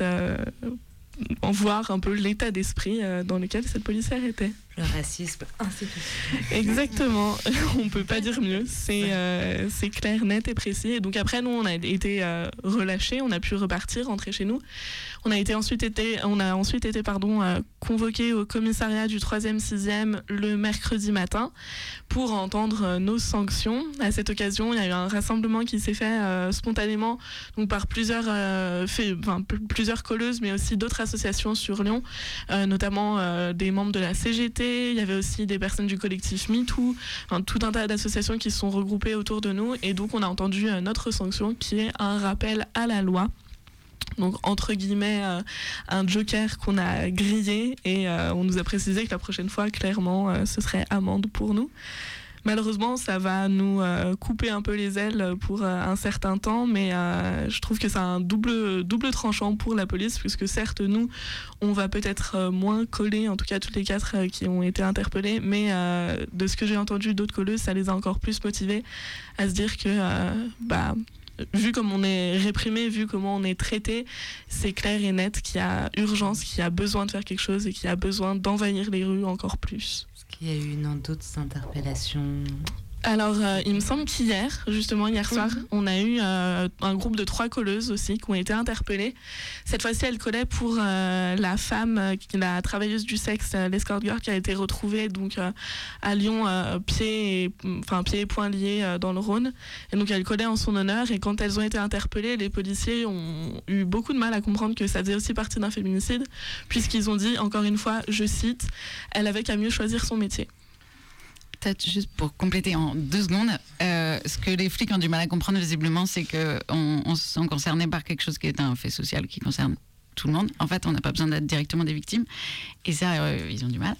en voir un peu l'état d'esprit dans lequel cette policière était. Le racisme institutionnel. Exactement, on peut pas dire mieux, c'est clair, net et précis. Et donc après nous on a été relâchés, on a pu repartir, rentrer chez nous. On a ensuite été convoqués au commissariat du 3e, 6e le mercredi matin pour entendre nos sanctions. À cette occasion, il y a eu un rassemblement qui s'est fait spontanément donc par plusieurs colleuses, mais aussi d'autres associations sur Lyon, notamment des membres de la CGT. Il y avait aussi des personnes du collectif MeToo, tout un tas d'associations qui se sont regroupées autour de nous. Et donc, on a entendu notre sanction qui est un rappel à la loi. Donc, entre guillemets, un joker qu'on a grillé. Et on nous a précisé que la prochaine fois, clairement, ce serait amende pour nous. Malheureusement, ça va nous couper un peu les ailes pour un certain temps, mais je trouve que c'est un double tranchant pour la police, puisque certes, nous, on va peut-être moins coller, en tout cas toutes les 4 qui ont été interpellées, mais de ce que j'ai entendu d'autres colleuses, ça les a encore plus motivées à se dire que, vu comme on est réprimé, vu comment on est traité, c'est clair et net qu'il y a urgence, qu'il y a besoin de faire quelque chose et qu'il y a besoin d'envahir les rues encore plus. Il y a eu d'autres interpellations. Alors, il me semble qu'hier, justement hier soir, on a eu un groupe de 3 colleuses aussi qui ont été interpellées. Cette fois-ci, elles collaient pour la femme, la travailleuse du sexe, l'escort girl, qui a été retrouvée donc, à Lyon, pieds et poings liés dans le Rhône. Et donc, elles collaient en son honneur. Et quand elles ont été interpellées, les policiers ont eu beaucoup de mal à comprendre que ça faisait aussi partie d'un féminicide, puisqu'ils ont dit, encore une fois, je cite, « Elle avait qu'à mieux choisir son métier ». Peut-être juste pour compléter en 2 secondes, ce que les flics ont du mal à comprendre visiblement, c'est qu'on se sent concerné par quelque chose qui est un fait social qui concerne tout le monde. En fait, on n'a pas besoin d'être directement des victimes. Et ça, ils ont du mal.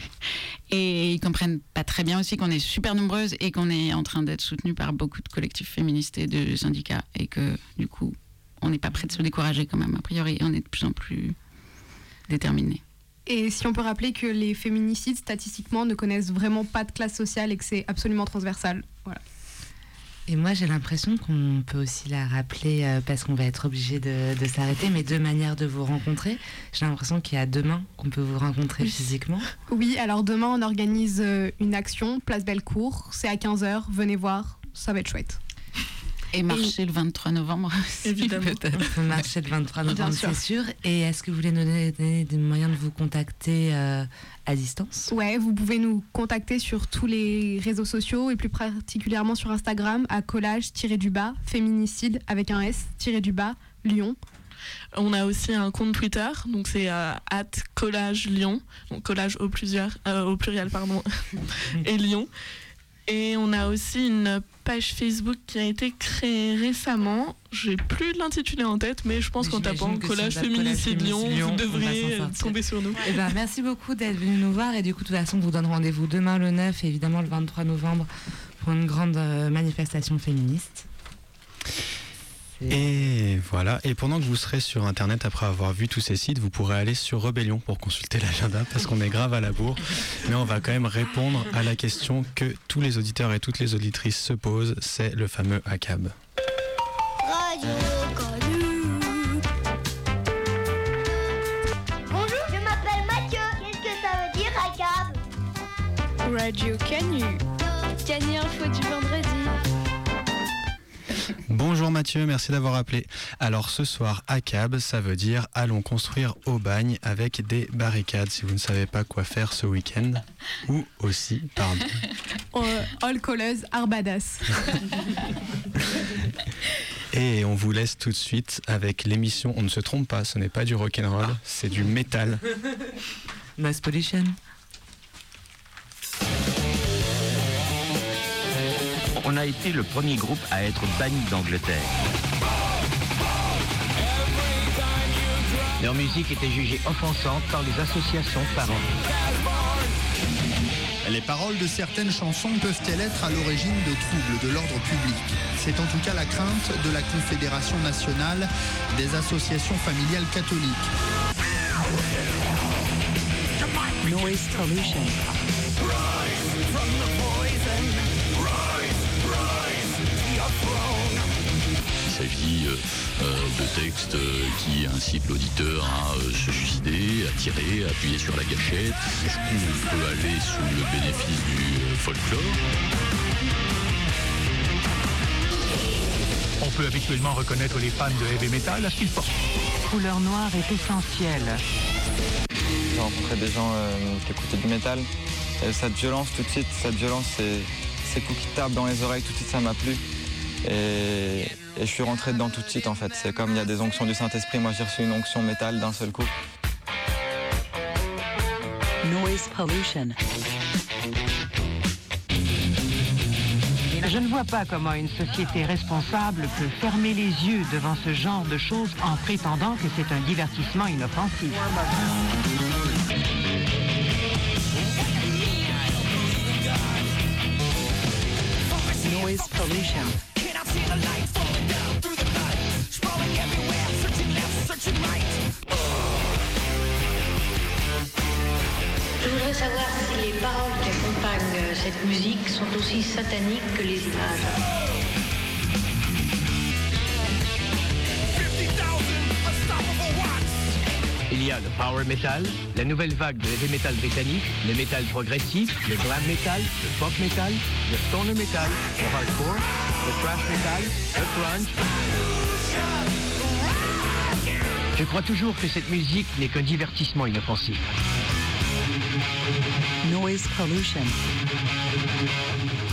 Et ils comprennent pas très bien aussi qu'on est super nombreuses et qu'on est en train d'être soutenues par beaucoup de collectifs féministes et de syndicats. Et que, du coup, on n'est pas prêt de se décourager quand même. A priori, on est de plus en plus déterminés. Et si on peut rappeler que les féminicides, statistiquement, ne connaissent vraiment pas de classe sociale et que c'est absolument transversal. Voilà. Et moi, j'ai l'impression qu'on peut aussi la rappeler, parce qu'on va être obligé de s'arrêter, mais 2 manières de vous rencontrer. J'ai l'impression qu'il y a demain qu'on peut vous rencontrer physiquement. Oui, alors demain, on organise une action, Place Bellecour. C'est à 15h, venez voir, ça va être chouette. Et marcher le 23 novembre. Évidemment. Peut-être marcher le 23 novembre, c'est sûr. Et est-ce que vous voulez nous donner des moyens de vous contacter à distance? Ouais, vous pouvez nous contacter sur tous les réseaux sociaux et plus particulièrement sur Instagram à collage-du-bas féminicide avec un S-du-bas Lyon. On a aussi un compte Twitter, donc c'est @collage-lyon, donc collage au pluriel et Lyon. Et on a aussi une page Facebook qui a été créée récemment. J'ai plus l'intitulé en tête, mais je pense qu'en tapant collage féminicide Lyon, vous devriez tomber sur nous. Eh ben, merci beaucoup d'être venu nous voir. Et du coup, de toute façon, on vous donne rendez-vous demain le 9 et évidemment le 23 novembre pour une grande manifestation féministe. Et voilà, et pendant que vous serez sur internet après avoir vu tous ces sites, vous pourrez aller sur Rebellion pour consulter l'agenda parce qu'on est grave à la bourre, mais on va quand même répondre à la question que tous les auditeurs et toutes les auditrices se posent, c'est le fameux ACAB. Radio Canu. Bonjour, je m'appelle Mathieu. Qu'est-ce que ça veut dire ACAB? Radio Canu. Canu Info du vendredi. Bonjour Mathieu, merci d'avoir appelé. Alors ce soir, ACAB, ça veut dire allons construire au bagne avec des barricades si vous ne savez pas quoi faire ce week-end. Ou aussi, pardon. All Colors Arbadas. Et on vous laisse tout de suite avec l'émission On ne se trompe pas, ce n'est pas du rock'n'roll, c'est du métal. Noise Pollution. On a été le premier groupe à être banni d'Angleterre. Leur musique était jugée offensante par les associations de parents. Les paroles de certaines chansons peuvent-elles être à l'origine de troubles de l'ordre public? C'est en tout cas la crainte de la Confédération nationale des associations familiales catholiques. Noise Pollution. Il s'agit de textes qui incitent l'auditeur à se suicider, à tirer, à appuyer sur la gâchette. On peut aller sous le bénéfice du folklore. On peut habituellement reconnaître les fans de heavy metal à ce qu'ils portent. Couleur noire est essentielle. J'ai rencontré des gens qui écoutaient du métal. Et cette violence, tout de suite, ces coups qui tapent dans les oreilles, tout de suite, ça m'a plu. Et je suis rentré dedans tout de suite en fait. C'est comme il y a des onctions du Saint-Esprit, moi j'ai reçu une onction métal d'un seul coup. Noise Pollution. Je ne vois pas comment une société responsable peut fermer les yeux devant ce genre de choses en prétendant que c'est un divertissement inoffensif. Noise Pollution. Je voudrais savoir si les paroles qui accompagnent cette musique sont aussi sataniques que les images. Il y a le power metal, la nouvelle vague de heavy metal britannique, le metal progressif, le glam metal, le pop metal, le stoner metal, le hardcore, le thrash metal, le grunge. Je crois toujours que cette musique n'est qu'un divertissement inoffensif. Noise Pollution.